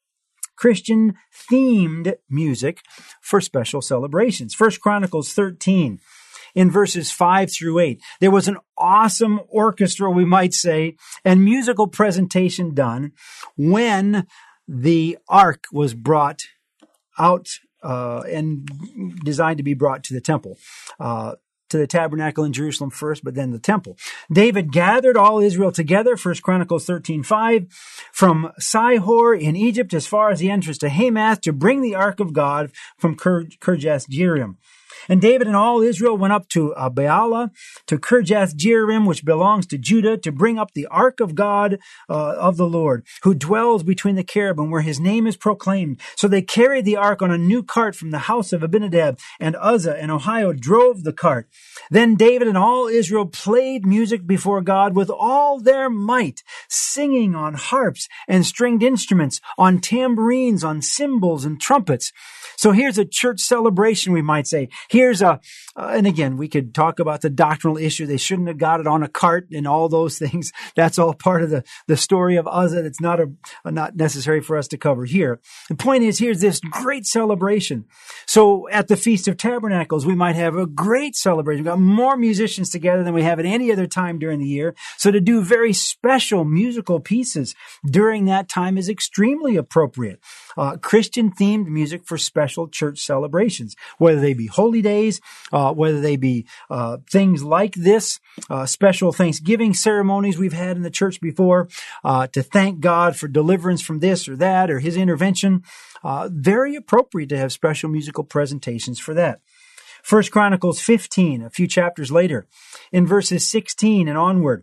Christian-themed music for special celebrations. First Chronicles thirteen, in verses five through eight. There was an awesome orchestra, we might say, and musical presentation done when the ark was brought out uh, and designed to be brought to the temple. Uh, to the tabernacle in Jerusalem first, but then the temple. David gathered all Israel together, First Chronicles thirteen five, from Sihor in Egypt as far as the entrance to Hamath to bring the ark of God from Kirjath Jearim. And David and all Israel went up to uh, Baalah, to Kirjath Jearim, which belongs to Judah, to bring up the ark of God uh, of the Lord, who dwells between the cherubim, where his name is proclaimed. So they carried the ark on a new cart from the house of Abinadab, and Uzzah and Ohio drove the cart. Then David and all Israel played music before God with all their might, singing on harps and stringed instruments, on tambourines, on cymbals and trumpets. So here's a church celebration, we might say. Here's a, uh, and again, we could talk about the doctrinal issue. They shouldn't have got it on a cart and all those things. That's all part of the, the story of Uzzah. It's not a, not necessary for us to cover here. The point is, here's this great celebration. So at the Feast of Tabernacles, we might have a great celebration. We've got more musicians together than we have at any other time during the year. So to do very special musical pieces during that time is extremely appropriate. Uh, Christian-themed music for special church celebrations, whether they be holy days, uh, whether they be uh, things like this, uh, special Thanksgiving ceremonies we've had in the church before, uh, to thank God for deliverance from this or that or his intervention. Uh, very appropriate to have special musical presentations for that. First Chronicles fifteen, a few chapters later, in verses sixteen and onward,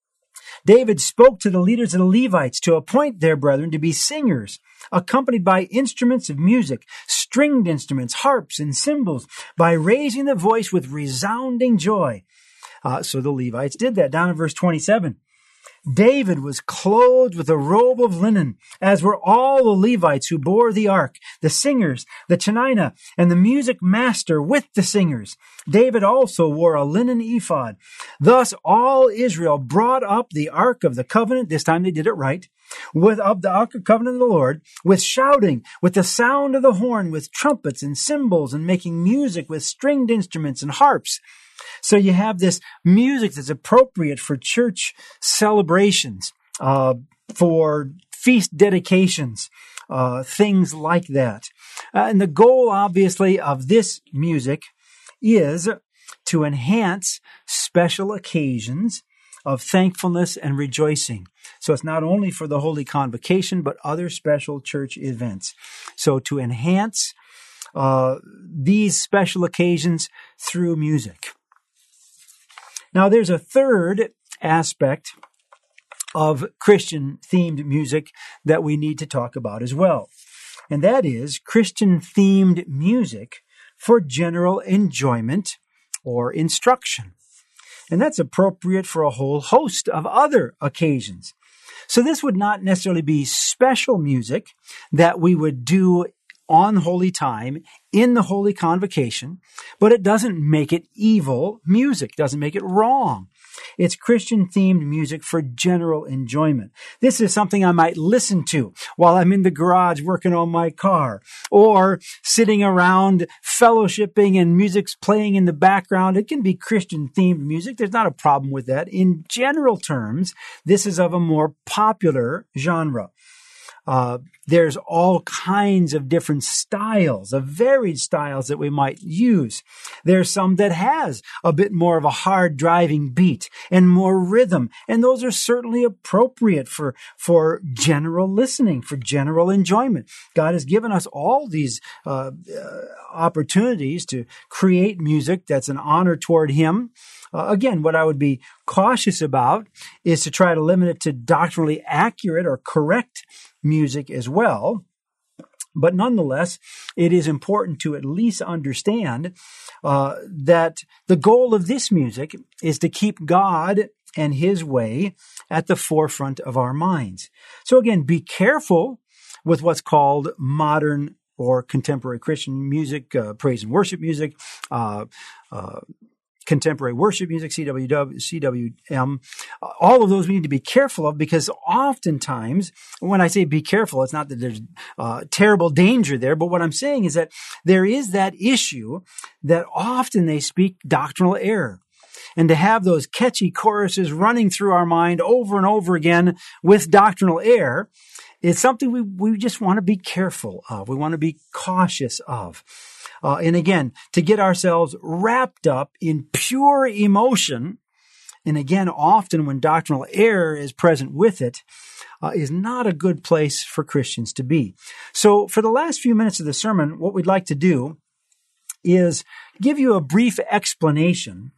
David spoke to the leaders of the Levites to appoint their brethren to be singers, accompanied by instruments of music, stringed instruments, harps, and cymbals, by raising the voice with resounding joy. Uh, so the Levites did that. Down in verse twenty-seven. David was clothed with a robe of linen, as were all the Levites who bore the ark, the singers, the Chenaniah, and the music master with the singers. David also wore a linen ephod. Thus all Israel brought up the ark of the covenant, this time they did it right, with of the ark of covenant of the Lord, with shouting, with the sound of the horn, with trumpets and cymbals, and making music with stringed instruments and harps. So you have this music that's appropriate for church celebrations, uh, for feast dedications, uh, things like that. Uh, and the goal, obviously, of this music is to enhance special occasions of thankfulness and rejoicing. So it's not only for the Holy Convocation, but other special church events. So to enhance uh, these special occasions through music. Now, there's a third aspect of Christian-themed music that we need to talk about as well. And that is Christian-themed music for general enjoyment or instruction. And that's appropriate for a whole host of other occasions. So this would not necessarily be special music that we would do on holy time in the holy convocation, but it doesn't make it evil music, doesn't make it wrong. It's Christian-themed music for general enjoyment. This is something I might listen to while I'm in the garage working on my car, or sitting around fellowshipping and music's playing in the background. It can be Christian-themed music. There's not a problem with that. In general terms, this is of a more popular genre. Uh, there's all kinds of different styles, of varied styles that we might use. There's some that has a bit more of a hard driving beat and more rhythm. And those are certainly appropriate for, for general listening, for general enjoyment. God has given us all these uh, uh, opportunities to create music that's an honor toward Him. Uh, again, what I would be cautious about is to try to limit it to doctrinally accurate or correct music as well. But nonetheless, it is important to at least understand uh, that the goal of this music is to keep God and His way at the forefront of our minds. So again, be careful with what's called modern or contemporary Christian music, uh, praise and worship music, uh, uh, contemporary worship music, C W W, C W M, all of those we need to be careful of, because oftentimes, when I say be careful, it's not that there's uh, terrible danger there, but what I'm saying is that there is that issue that often they speak doctrinal error. And to have those catchy choruses running through our mind over and over again with doctrinal error is something we, we just want to be careful of. We want to be cautious of. Uh, and again, to get ourselves wrapped up in pure emotion, and again, often when doctrinal error is present with it, uh, is not a good place for Christians to be. So for the last few minutes of the sermon, what we'd like to do is give you a brief explanation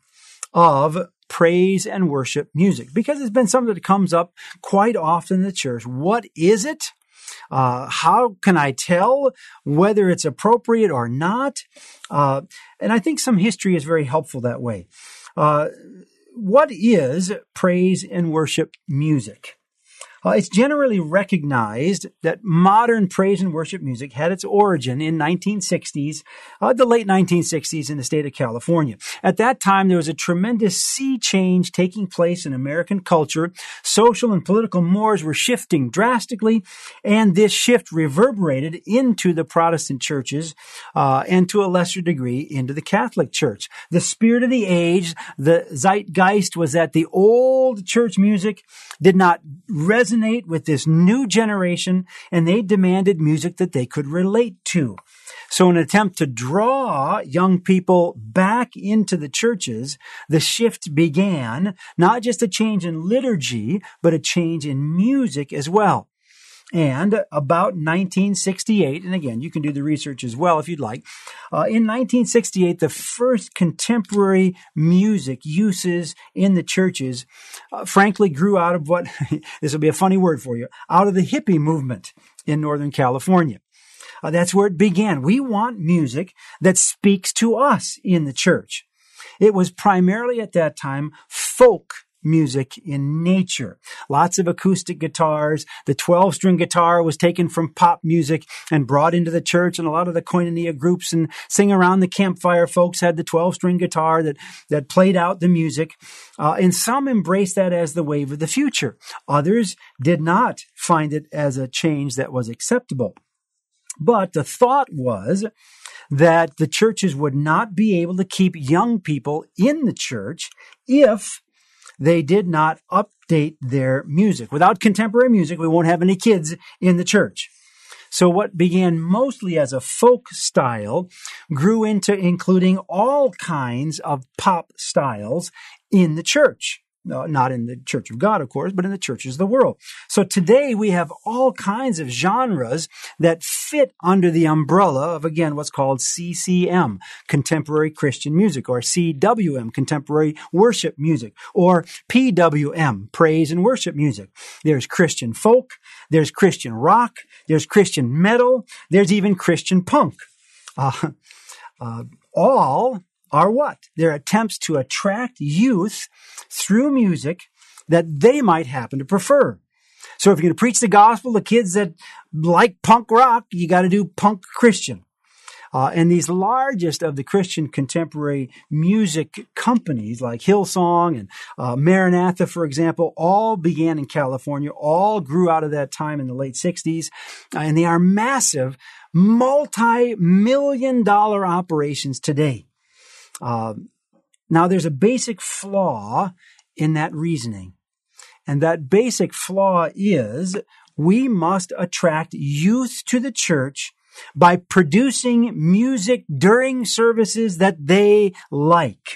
of praise and worship music, because it's been something that comes up quite often in the church. What is it? Uh, how can I tell whether it's appropriate or not? Uh, and I think some history is very helpful that way. Uh, what is praise and worship music? Uh, it's generally recognized that modern praise and worship music had its origin in nineteen sixties, uh, the late nineteen sixties in the state of California. At that time, there was a tremendous sea change taking place in American culture. Social and political mores were shifting drastically, and this shift reverberated into the Protestant churches uh, and to a lesser degree into the Catholic Church. The spirit of the age, the zeitgeist, was that the old church music did not resonate with this new generation, and they demanded music that they could relate to. So in an attempt to draw young people back into the churches, the shift began, not just a change in liturgy, but a change in music as well. And about nineteen sixty-eight, and again, you can do the research as well if you'd like. Uh, in nineteen sixty-eight, the first contemporary music uses in the churches, uh, frankly, grew out of what, this will be a funny word for you, out of the hippie movement in Northern California. Uh, that's where it began. We want music that speaks to us in the church. It was primarily at that time folk music in nature. Lots of acoustic guitars. The twelve-string guitar was taken from pop music and brought into the church, and a lot of the koinonia groups and sing around the campfire folks had the twelve-string guitar that, that played out the music. Uh, and some embraced that as the wave of the future. Others did not find it as a change that was acceptable. But the thought was that the churches would not be able to keep young people in the church if they did not update their music. Without contemporary music, we won't have any kids in the church. So what began mostly as a folk style grew into including all kinds of pop styles in the church. No, not in the Church of God, of course, but in the churches of the world. So today we have all kinds of genres that fit under the umbrella of, again, what's called C C M, Contemporary Christian Music, or C W M, Contemporary Worship Music, or P W M, Praise and Worship Music. There's Christian folk, there's Christian rock, there's Christian metal, there's even Christian punk. Uh, uh, all are what? They're attempts to attract youth through music that they might happen to prefer. So if you're going to preach the gospel to kids that like punk rock, you got to do punk Christian. Uh, and these largest of the Christian contemporary music companies like Hillsong and uh, Maranatha, for example, all began in California, all grew out of that time in the late sixties. Uh, and they are massive, multi-million dollar operations today. Uh, now, there's a basic flaw in that reasoning. And that basic flaw is we must attract youth to the church by producing music during services that they like.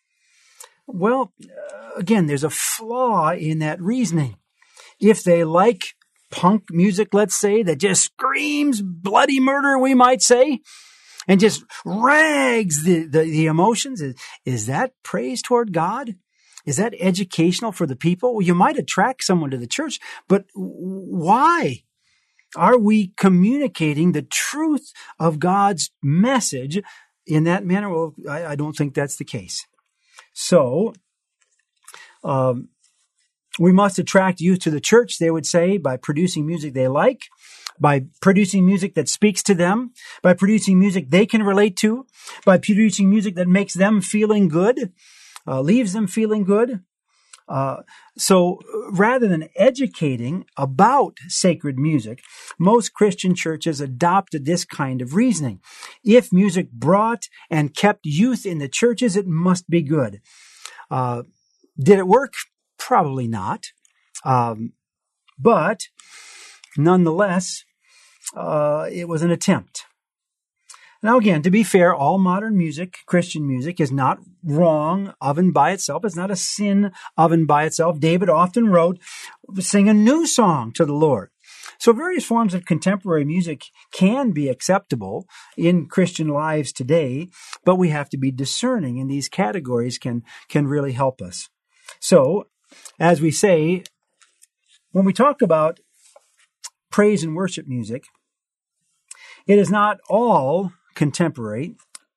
Well, again, there's a flaw in that reasoning. If they like punk music, let's say, that just screams bloody murder, we might say, and just rags the, the, the emotions, is, is that praise toward God? Is that educational for the people? Well, you might attract someone to the church, but why? Are we communicating the truth of God's message in that manner? Well, I, I don't think that's the case. So, um, we must attract youth to the church, they would say, by producing music they like, by producing music that speaks to them, by producing music they can relate to, by producing music that makes them feeling good, uh, leaves them feeling good. Uh, so rather than educating about sacred music, most Christian churches adopted this kind of reasoning. If music brought and kept youth in the churches, it must be good. Uh, did it work? Probably not. Um, but nonetheless, uh, it was an attempt. Now, again, to be fair, all modern music, Christian music, is not wrong of and by itself. It's not a sin of and by itself. David often wrote, sing a new song to the Lord. So various forms of contemporary music can be acceptable in Christian lives today, but we have to be discerning, and these categories can, can really help us. So, as we say, when we talk about praise and worship music, it is not all contemporary.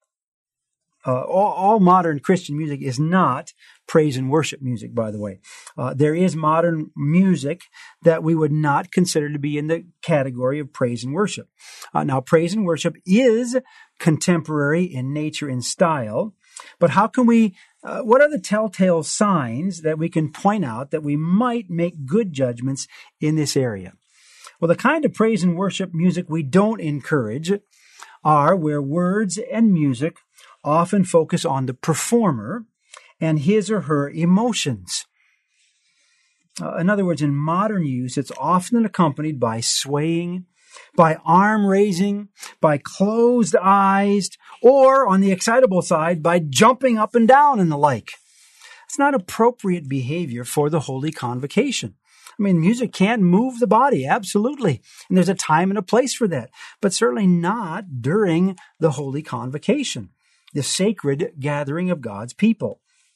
Uh, all, all modern Christian music is not praise and worship music, by the way. Uh, there is modern music that we would not consider to be in the category of praise and worship. Uh, now, praise and worship is contemporary in nature and style, but how can we, uh, what are the telltale signs that we can point out that we might make good judgments in this area? Well, the kind of praise and worship music we don't encourage are where words and music often focus on the performer and his or her emotions. Uh, in other words, in modern use, it's often accompanied by swaying, by arm raising, by closed eyes, or on the excitable side, by jumping up and down and the like. It's not appropriate behavior for the holy convocation. I mean, music can move the body, absolutely. And there's a time and a place for that, but certainly not during the holy convocation, the sacred gathering of God's people.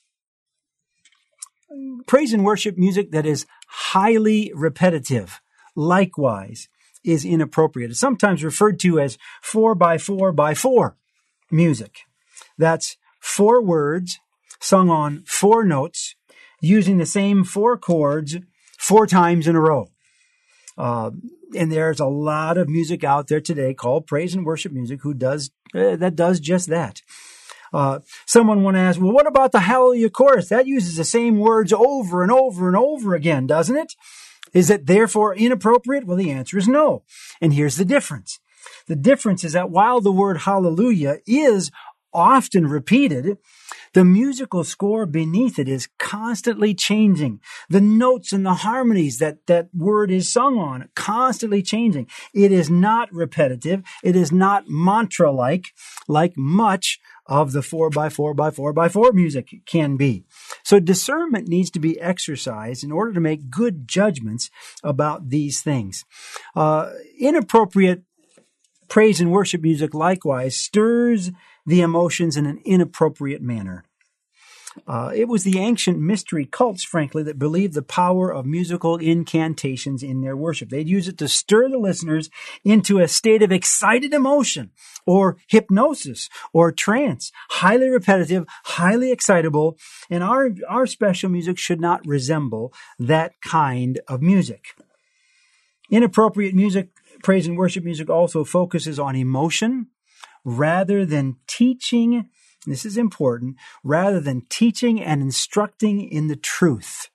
Praise and worship music that is highly repetitive, likewise, is inappropriate. It's sometimes referred to as four by four by four music. That's four words sung on four notes using the same four chords four times in a row. Uh, and there's a lot of music out there today called praise and worship music who does uh, that does just that. Uh, someone want to ask, well, what about the Hallelujah chorus? That uses the same words over and over and over again, doesn't it? Is it therefore inappropriate? Well, the answer is no. And here's the difference. The difference is that while the word hallelujah is often repeated, the musical score beneath it is constantly changing. The notes and the harmonies that that word is sung on, constantly changing. It is not repetitive. It is not mantra-like, like much of the four by four by four by four music can be. So discernment needs to be exercised in order to make good judgments about these things. Uh, inappropriate praise and worship music likewise stirs the emotions in an inappropriate manner. Uh, it was the ancient mystery cults, frankly, that believed the power of musical incantations in their worship. They'd use it to stir the listeners into a state of excited emotion or hypnosis or trance, highly repetitive, highly excitable, and our, our special music should not resemble that kind of music. Inappropriate music, praise and worship music, also focuses on emotion rather than teaching. This is important, rather than teaching and instructing in the truth.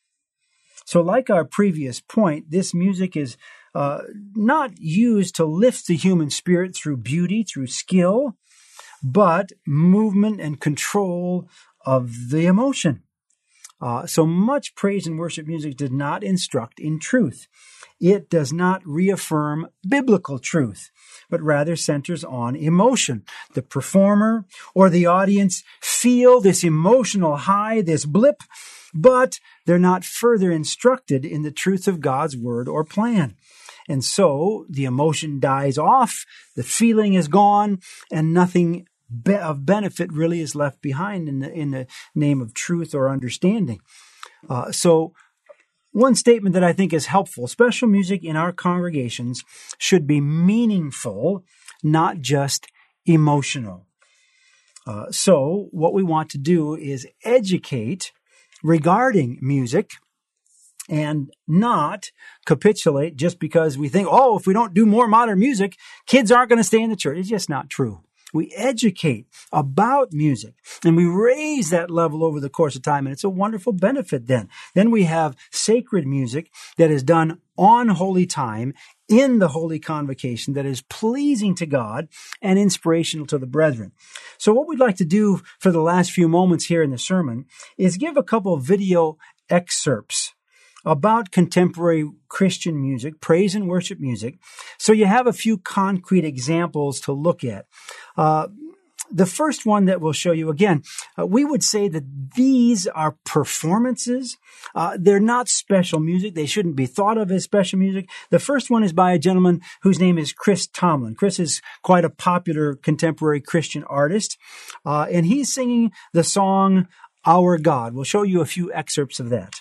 So like our previous point, this music is uh, not used to lift the human spirit through beauty, through skill, but movement and control of the emotion. Uh, so much praise and worship music does not instruct in truth. It does not reaffirm biblical truth, but rather centers on emotion. The performer or the audience feel this emotional high, this blip, but they're not further instructed in the truth of God's word or plan. And so the emotion dies off, the feeling is gone, and nothing be- of benefit really is left behind in the, in the name of truth or understanding. Uh, so one statement that I think is helpful: special music in our congregations should be meaningful, not just emotional. Uh, so what we want to do is educate regarding music and not capitulate just because we think, oh, if we don't do more modern music, kids aren't going to stay in the church. It's just not true. We educate about music and we raise that level over the course of time, and it's a wonderful benefit then. Then we have sacred music that is done on holy time in the holy convocation that is pleasing to God and inspirational to the brethren. So what we'd like to do for the last few moments here in the sermon is give a couple of video excerpts about contemporary Christian music, praise and worship music, so you have a few concrete examples to look at. Uh, the first one that we'll show you, again, uh, we would say that these are performances. Uh, they're not special music. They shouldn't be thought of as special music. The first one is by a gentleman whose name is Chris Tomlin. Chris is quite a popular contemporary Christian artist, uh, and he's singing the song, Our God. We'll show you a few excerpts of that.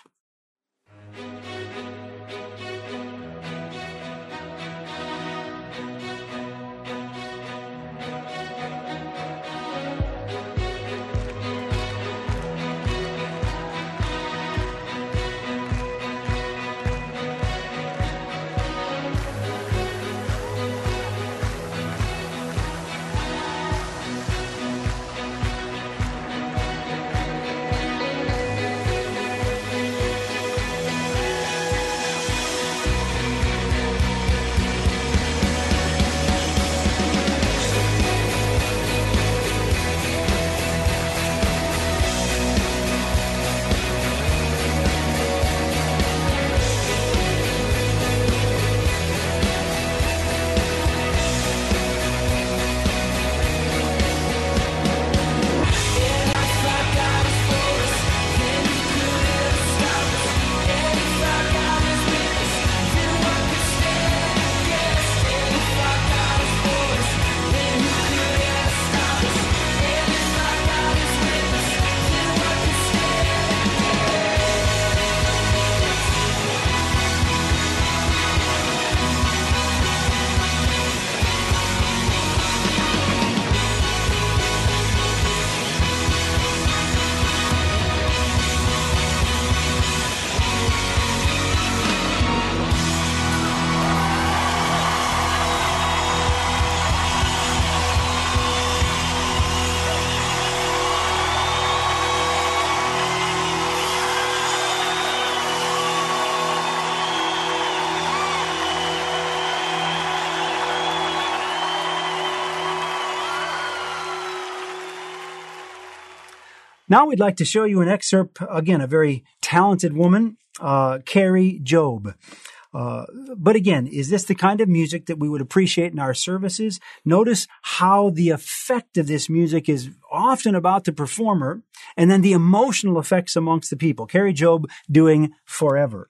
Now we'd like to show you an excerpt, again, a very talented woman, uh, Carrie Job. Uh, but again, is this the kind of music that we would appreciate in our services? Notice how the effect of this music is often about the performer, and then the emotional effects amongst the people. Carrie Job doing Forever.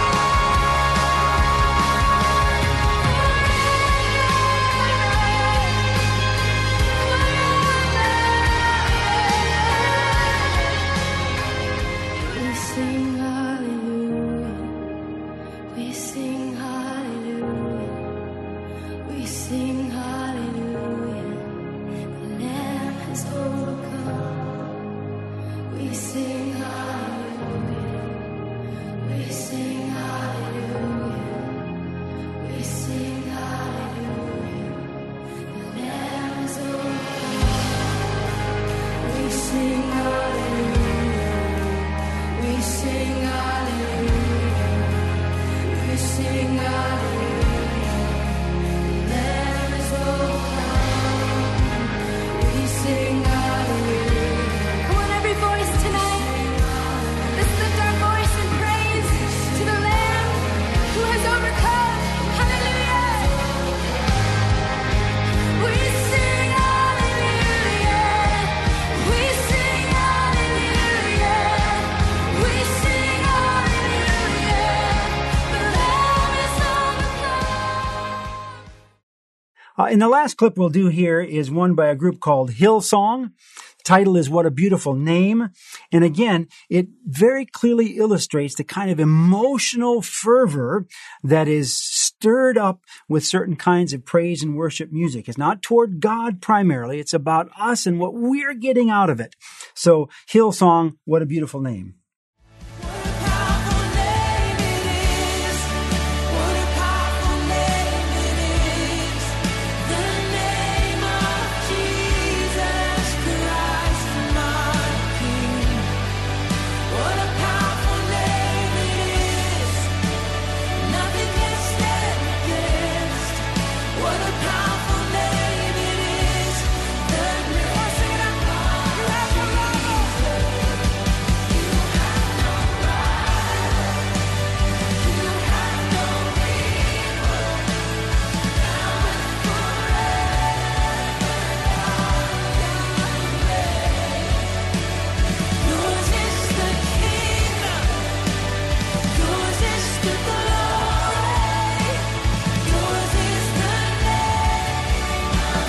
He is alive. We sing hallelujah. We sing hallelujah. The Lamb has overcome. We sing hallelujah. We sing hallelujah. We sing hallelujah. The Lamb has overcome. We sing hallelujah. We sing hallelujah. We sing hallelujah. The Lamb has overcome. We sing hallelujah. Come on, every voice tonight. Let's lift our voice in praise to the Lamb who has overcome. Hallelujah. We sing hallelujah. We sing hallelujah. We sing hallelujah. The Lamb is overcome. Uh, and the last clip we'll do here is one by a group called Hillsong. The title is What a Beautiful Name. And again, it very clearly illustrates the kind of emotional fervor that is stirred up with certain kinds of praise and worship music. It's not toward God primarily. It's about us and what we're getting out of it. So Hillsong, What a Beautiful Name. What a powerful name it is. What a powerful name it is. The name of Jesus Christ, my King. What a powerful name it is. Nothing can stand against. What a powerful name it is. The name. Sing it out. You have no rival. You have no rival. You have no equal. Now and forever. Yours is the kingdom. Yours is the glory. Yours is the name.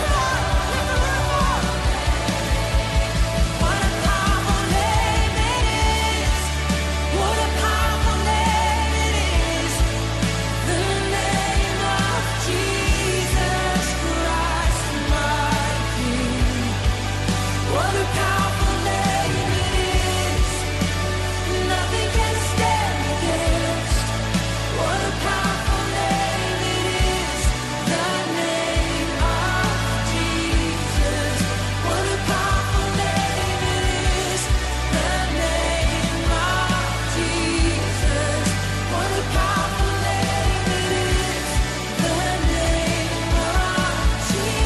What a powerful name it is. What a powerful name it is. The name of Jesus Christ, my King. What a powerful name it is. Nothing can stand against. What a powerful name it is. The name of Jesus. What a powerful name it is. The name of Jesus. What a powerful name it is. The name of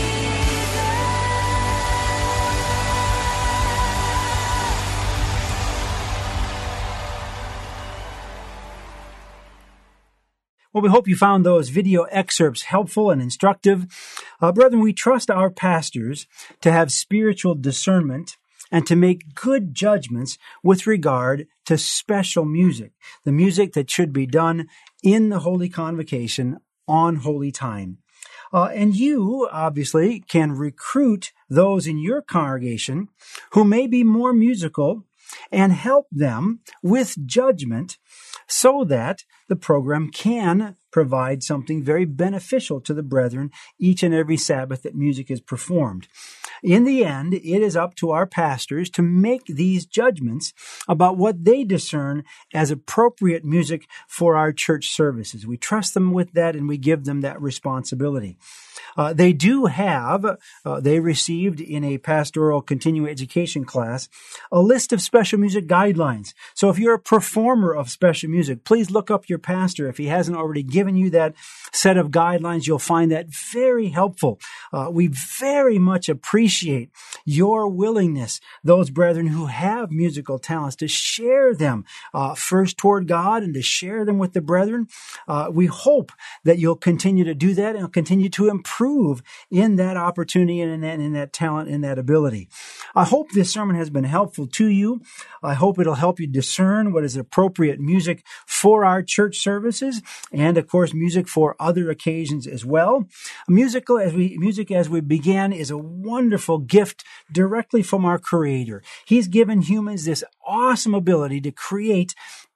Well, we hope you found those video excerpts helpful and instructive. Uh, brethren, we trust our pastors to have spiritual discernment and to make good judgments with regard to special music, the music that should be done in the Holy Convocation on holy time. Uh, and you, obviously, can recruit those in your congregation who may be more musical and help them with judgment so that the program can provide something very beneficial to the brethren each and every Sabbath that music is performed. In the end, it is up to our pastors to make these judgments about what they discern as appropriate music for our church services. We trust them with that and we give them that responsibility. Uh, they do have, uh, they received in a pastoral continuing education class, a list of special music guidelines. So if you're a performer of special music, please look up your pastor. If he hasn't already given you that set of guidelines, you'll find that very helpful. Uh, we very much appreciate your willingness, those brethren who have musical talents, to share them uh, first toward God and to share them with the brethren. Uh, we hope that you'll continue to do that and continue to improve in that opportunity and in that, in that talent and that ability. I hope this sermon has been helpful to you. I hope it'll help you discern what is appropriate music for our church services and, of course, music for other occasions as well. Musical as we music as we began is a wonderful gift directly from our Creator. He's given humans this awesome ability to create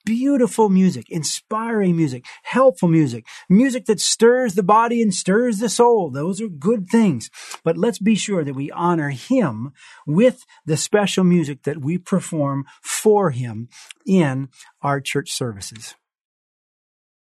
beautiful music, inspiring music, helpful music, music that stirs the body and stirs the soul. Those are good things. But let's be sure that we honor Him with the special music that we perform for Him in our church services.